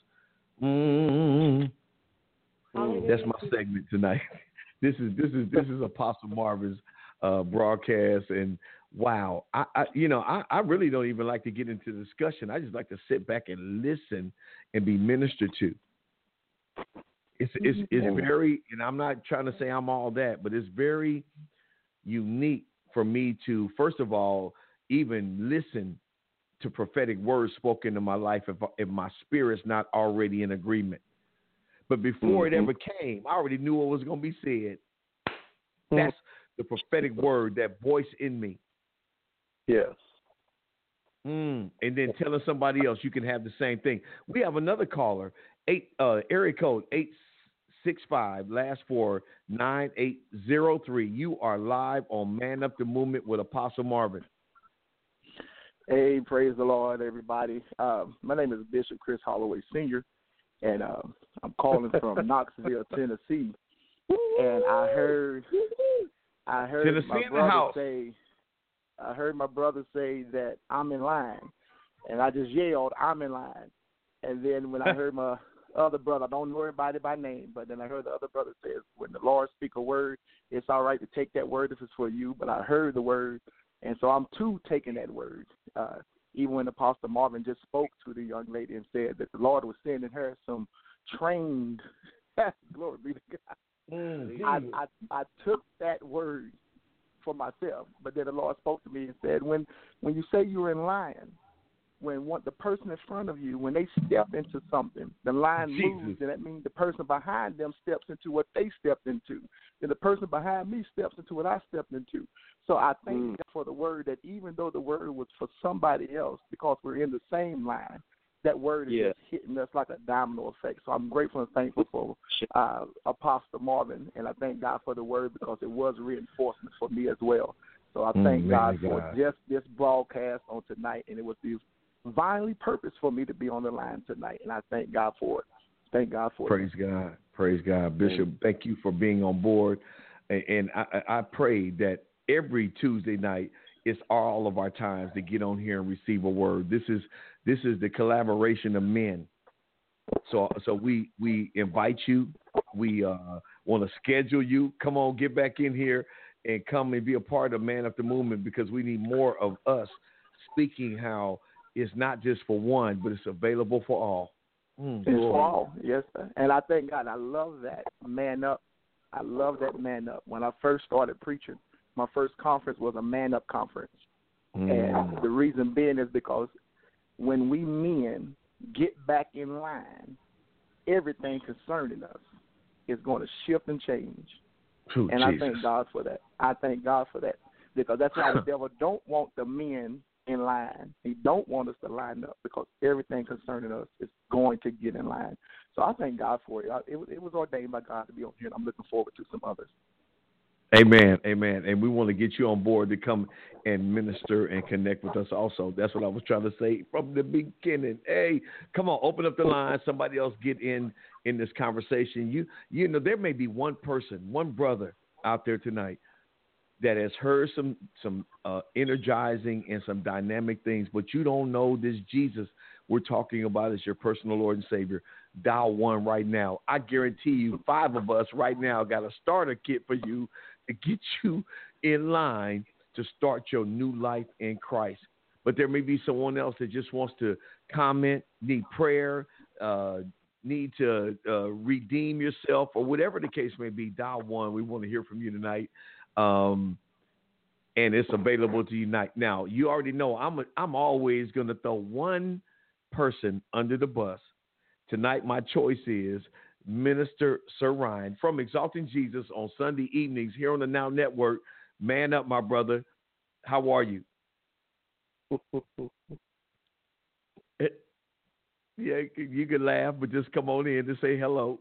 That's my segment tonight. This is Apostle Marvin's broadcast, and wow, I really don't even like to get into discussion. I just like to sit back and listen and be ministered to. It's very, and I'm not trying to say I'm all that, but it's very unique for me to, first of all, even listen to prophetic words spoken in my life if my spirit's not already in agreement. But before it ever came, I already knew what was going to be said. That's the prophetic word, that voice in me.
Yes.
And then telling somebody else you can have the same thing. We have another caller, area code 865, last 4, 9803. You are live on Man Up the Movement with Apostle Marvin.
Hey, praise the Lord, everybody. My name is Bishop Chris Holloway Sr., and I'm calling from Knoxville, Tennessee. And I heard
Tennessee
my brother say, that I'm in line, and I just yelled, "I'm in line." And then when I heard my other brother, I don't know everybody by name, but then I heard the other brother say, when the Lord speak a word, it's all right to take that word if it's for you. But I heard the word, and so I'm too taking that word. Even when Apostle Marvin just spoke to the young lady and said that the Lord was sending her some trained, glory be to God. I took that word for myself, but then the Lord spoke to me and said, when you say you're in line, when the person in front of you, when they step into something, the line moves, and that means the person behind them steps into what they stepped into. Then the person behind me steps into what I stepped into. So I thank God for the word, that even though the word was for somebody else, because we're in the same line, that word is just hitting us like a domino effect. So I'm grateful and thankful for Apostle Marvin, and I thank God for the word because it was reinforcement for me as well. So I thank God for just this broadcast on tonight, and it was divinely purpose for me to be on the line tonight, and I thank God for it. Thank God for
it. Praise God. Bishop, thank you for being on board, and I pray that every Tuesday night it's all of our times to get on here and receive a word. This is the collaboration of men. So we invite you. We want to schedule you. Come on, get back in here and come and be a part of Man Up the Movement, because we need more of us speaking how it's not just for one, but it's available for all.
It's for all, yes, sir. And I thank God. I love that Man Up. I love that Man Up. When I first started preaching, my first conference was a Man Up conference. And the reason being is because when we men get back in line, everything concerning us is going to shift and change.
Ooh,
and
Jesus.
I thank God for that. I thank God for that, because that's why the devil don't want the men in line. He don't want us to line up, because everything concerning us is going to get in line. So I thank God for it. It was ordained by God to be on here, and I'm looking forward to some others.
Amen, amen. And we want to get you on board to come and minister and connect with us also. That's what I was trying to say from the beginning. Hey, come on, open up the line. Somebody else get in this conversation. You know, there may be one person, one brother out there tonight that has heard some energizing and some dynamic things, but you don't know this Jesus we're talking about as your personal Lord and Savior. Dial 1 right now. I guarantee you 5 of us right now got a starter kit for you to get you in line to start your new life in Christ. But there may be someone else that just wants to comment, need prayer, need to redeem yourself, or whatever the case may be. Dial 1. We want to hear from you tonight. And it's available to you now. You already know I'm always going to throw one person under the bus. Tonight, my choice is Minister Sir Ryan from Exalting Jesus on Sunday evenings here on the Now Network. Man up, my brother. How are you? Yeah, you can laugh, but just come on in to say hello.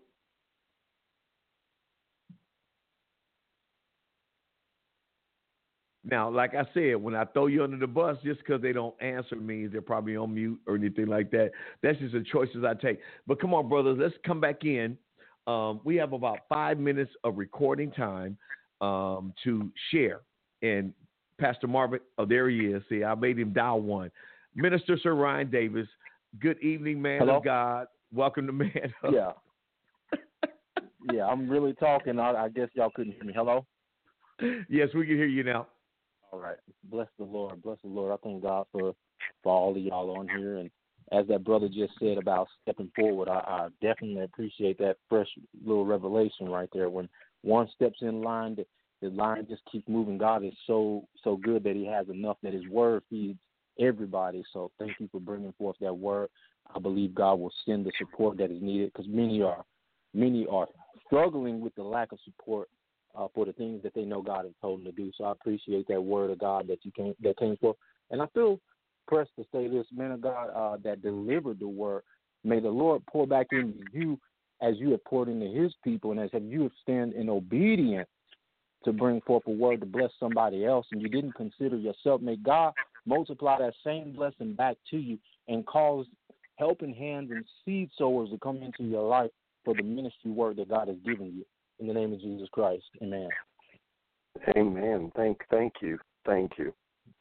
Now, like I said, when I throw you under the bus, just because they don't answer means they're probably on mute or anything like that. That's just the choices I take. But come on, brothers, let's come back in. We have about 5 minutes of recording time to share. And Pastor Marvin, oh, there he is. See, I made him dial 1. Minister Sir Ryan Davis, good evening, man
Hello?
of God. Welcome to Man Up.
Yeah. Yeah, I'm really talking. I guess y'all couldn't hear me. Hello?
Yes, we can hear you now.
All right. Bless the Lord. Bless the Lord. I thank God for all of y'all on here. And as that brother just said about stepping forward, I definitely appreciate that fresh little revelation right there. When one steps in line, the line just keeps moving. God is so good that he has enough that his word feeds everybody. So thank you for bringing forth that word. I believe God will send the support that is needed, because many are struggling with the lack of support for the things that they know God has told them to do. So I appreciate that word of God that came forth. And I feel pressed to say this, man of God, that delivered the word. May the Lord pour back into you as you have poured into his people, and as you have stand in obedience to bring forth a word to bless somebody else, and you didn't consider yourself. May God multiply that same blessing back to you and cause helping hands and seed sowers to come into your life for the ministry work that God has given you. In the name of Jesus Christ, amen.
Amen. Thank you. Thank you.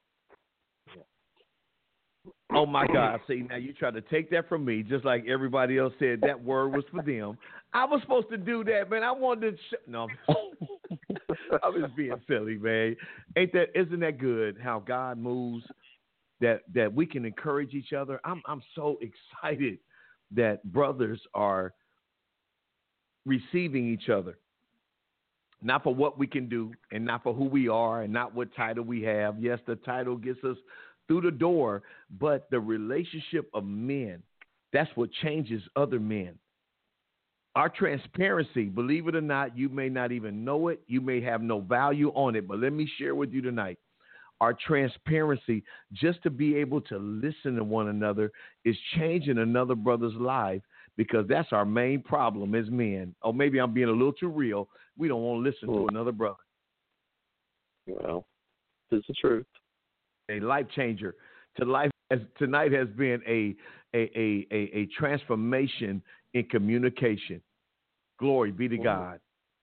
Oh, my God. See, now you try to take that from me, just like everybody else said that word was for them. I was supposed to do that, man. I wanted to no, I was being silly, man. Isn't that good how God moves, that we can encourage each other? I'm so excited that brothers are receiving each other. Not for what we can do, and not for who we are, and not what title we have. Yes, the title gets us through the door, but the relationship of men, that's what changes other men. Our transparency, believe it or not, you may not even know it. You may have no value on it, but let me share with you tonight. Our transparency, just to be able to listen to one another, is changing another brother's life, because that's our main problem as men. Or maybe I'm being a little too real. We don't want to listen to another brother.
Well, it's the truth.
A life changer. Tonight has been a transformation in communication. Glory be to God.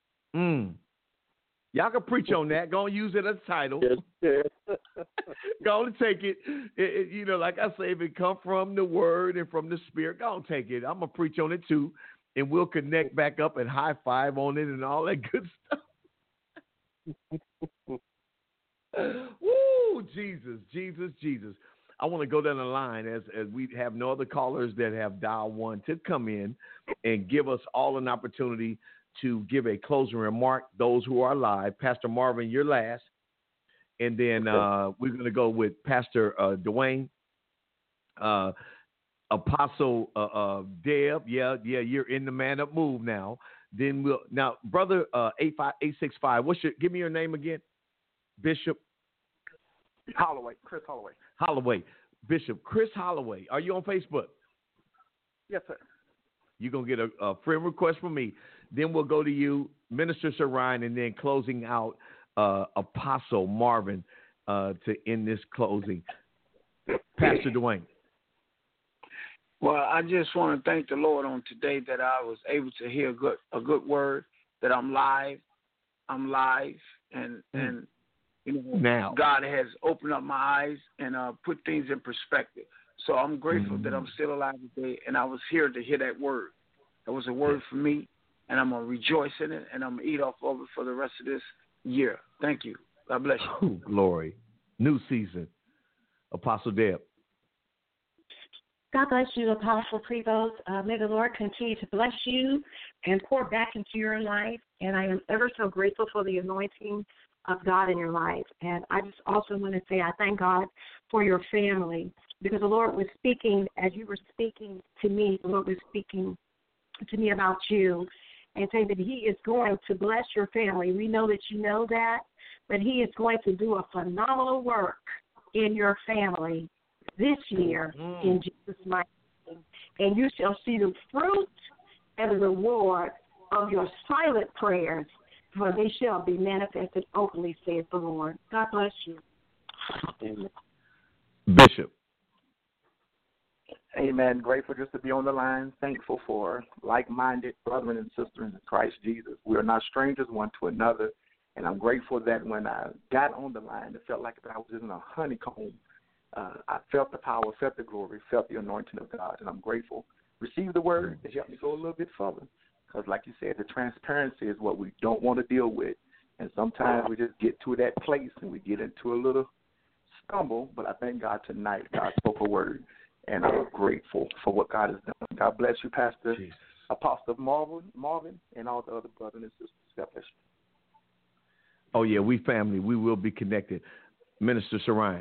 Y'all can preach on that. Go and use it as a title. Go and take it. You know, like I say, if it come from the word and from the spirit, go and take it. I'm going to preach on it too. And we'll connect back up and high five on it and all that good stuff. Woo, Jesus. I want to go down the line as we have no other callers that have dial 1 to come in and give us all an opportunity to give a closing remark. Those who are live, Pastor Marvin, you're last. and then we're going to go with Pastor Dwayne, Apostle Deb. Yeah, you're in the Man Up move now. Then brother 865. Give me your name again, Bishop
Holloway, Chris Holloway.
Holloway, Bishop Chris Holloway. Are you on Facebook?
Yes, sir.
You're gonna get a friend request from me. Then we'll go to you, Minister Sir Ryan, and then closing out Apostle Marvin to end this closing. Pastor Dwayne.
Well, I just want to thank the Lord on today that I was able to hear a good word, that I'm live, and you know,
now
God has opened up my eyes and put things in perspective. So I'm grateful that I'm still alive today, and I was here to hear that word. That was a word for me, and I'm going to rejoice in it, and I'm going to eat off of it for the rest of this year. Thank you. God bless you.
Oh, glory. New season. Apostle Deb.
God bless you, Apostle Prevost. May the Lord continue to bless you and pour back into your life. And I am ever so grateful for the anointing of God in your life. And I just also want to say I thank God for your family, because the Lord was speaking, as you were speaking to me, the Lord was speaking to me about you and saying that He is going to bless your family. We know that you know that, but He is going to do a phenomenal work in your family this year in Jesus' mighty name. And you shall see the fruit and the reward of your silent prayers, for they shall be manifested openly, saith the Lord. God bless you. Amen.
Bishop.
Amen. Grateful just to be on the line. Thankful for like-minded brethren and sisters in Christ Jesus. We are not strangers one to another. And I'm grateful that when I got on the line, it felt like I was in a honeycomb. I felt the power, felt the glory, felt the anointing of God, and I'm grateful. Receive the word that helped me go a little bit further. Because like you said, the transparency is what we don't want to deal with. And sometimes we just get to that place and we get into a little stumble. But I thank God tonight God spoke a word, and I'm grateful for what God has done. God bless you, Pastor Jesus. Apostle Marvin, and all the other brothers and sisters. God bless you.
Oh, yeah, we family. We will be connected. Minister Sir Ryan.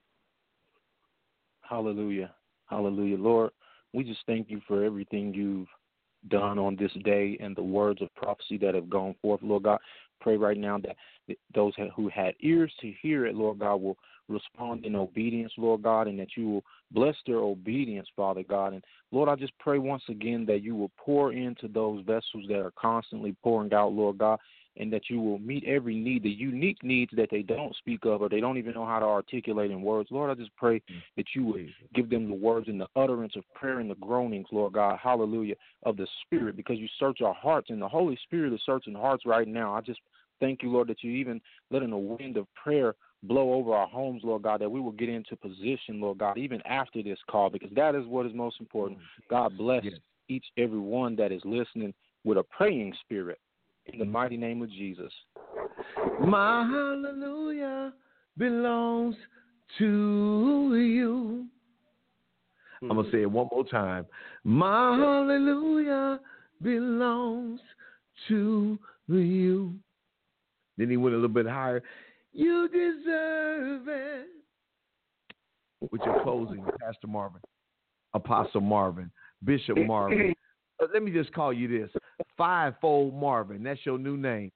Hallelujah. Hallelujah. Lord, we just thank you for everything you've done on this day and the words of prophecy that have gone forth, Lord God. Pray right now that those who had ears to hear it, Lord God, will respond in obedience, Lord God, and that you will bless their obedience, Father God. And Lord, I just pray once again that you will pour into those vessels that are constantly pouring out, Lord God, and that you will meet every need, the unique needs that they don't speak of or they don't even know how to articulate in words. Lord, I just pray that you would give them the words and the utterance of prayer and the groanings, Lord God, hallelujah, of the Spirit, because you search our hearts, and the Holy Spirit is searching hearts right now. I just thank you, Lord, that you even letting a wind of prayer blow over our homes, Lord God, that we will get into position, Lord God, even after this call, because that is what is most important. God bless each, every one that is listening with a praying spirit. In the mighty name of Jesus.
My hallelujah belongs to you. I'm going to say it one more time. My hallelujah belongs to you. Then he went a little bit higher. You deserve it. With your closing, Pastor Marvin, Apostle Marvin, Bishop Marvin. Let me just call you this. Fivefold Marvin. That's your new name.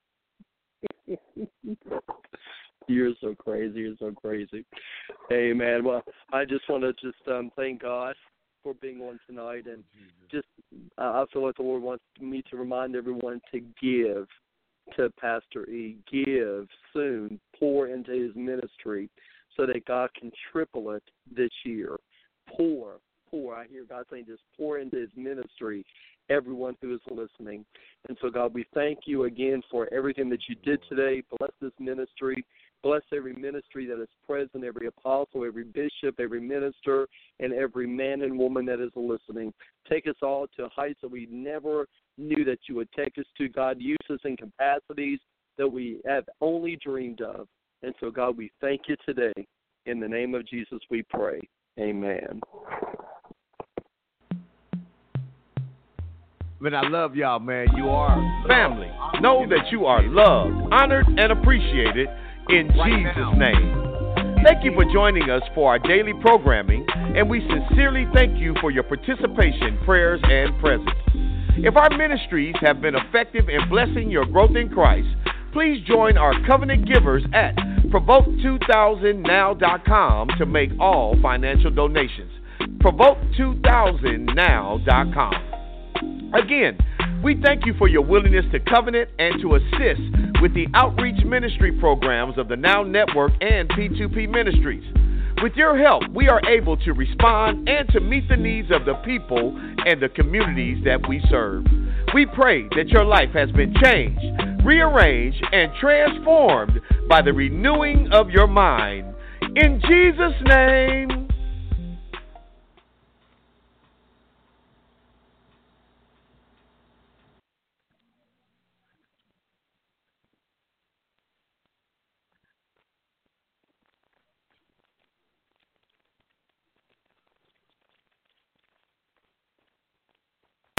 You're so crazy. You're so crazy. Amen. Well, I just want to thank God for being on tonight. And just I feel like the Lord wants me to remind everyone to give to Pastor E. Give soon. Pour into his ministry so that God can triple it this year. Pour. I hear God saying just pour into his ministry, everyone who is listening. And so, God, we thank you again for everything that you did today. Bless this ministry. Bless every ministry that is present, every apostle, every bishop, every minister, and every man and woman that is listening. Take us all to heights that we never knew that you would take us to. God, use us in capacities that we have only dreamed of. And so, God, we thank you today. In the name of Jesus we pray. Amen.
Man, I love y'all, man. You are family. Know that you are loved, honored, and appreciated in Jesus' name. Thank you for joining us for our daily programming, and we sincerely thank you for your participation, prayers, and presence. If our ministries have been effective in blessing your growth in Christ, please join our covenant givers at Provoke2000now.com to make all financial donations. Provoke2000now.com. Again, we thank you for your willingness to covenant and to assist with the outreach ministry programs of the Now Network and P2P Ministries. With your help, we are able to respond and to meet the needs of the people and the communities that we serve. We pray that your life has been changed, rearranged, and transformed by the renewing of your mind. In Jesus' name.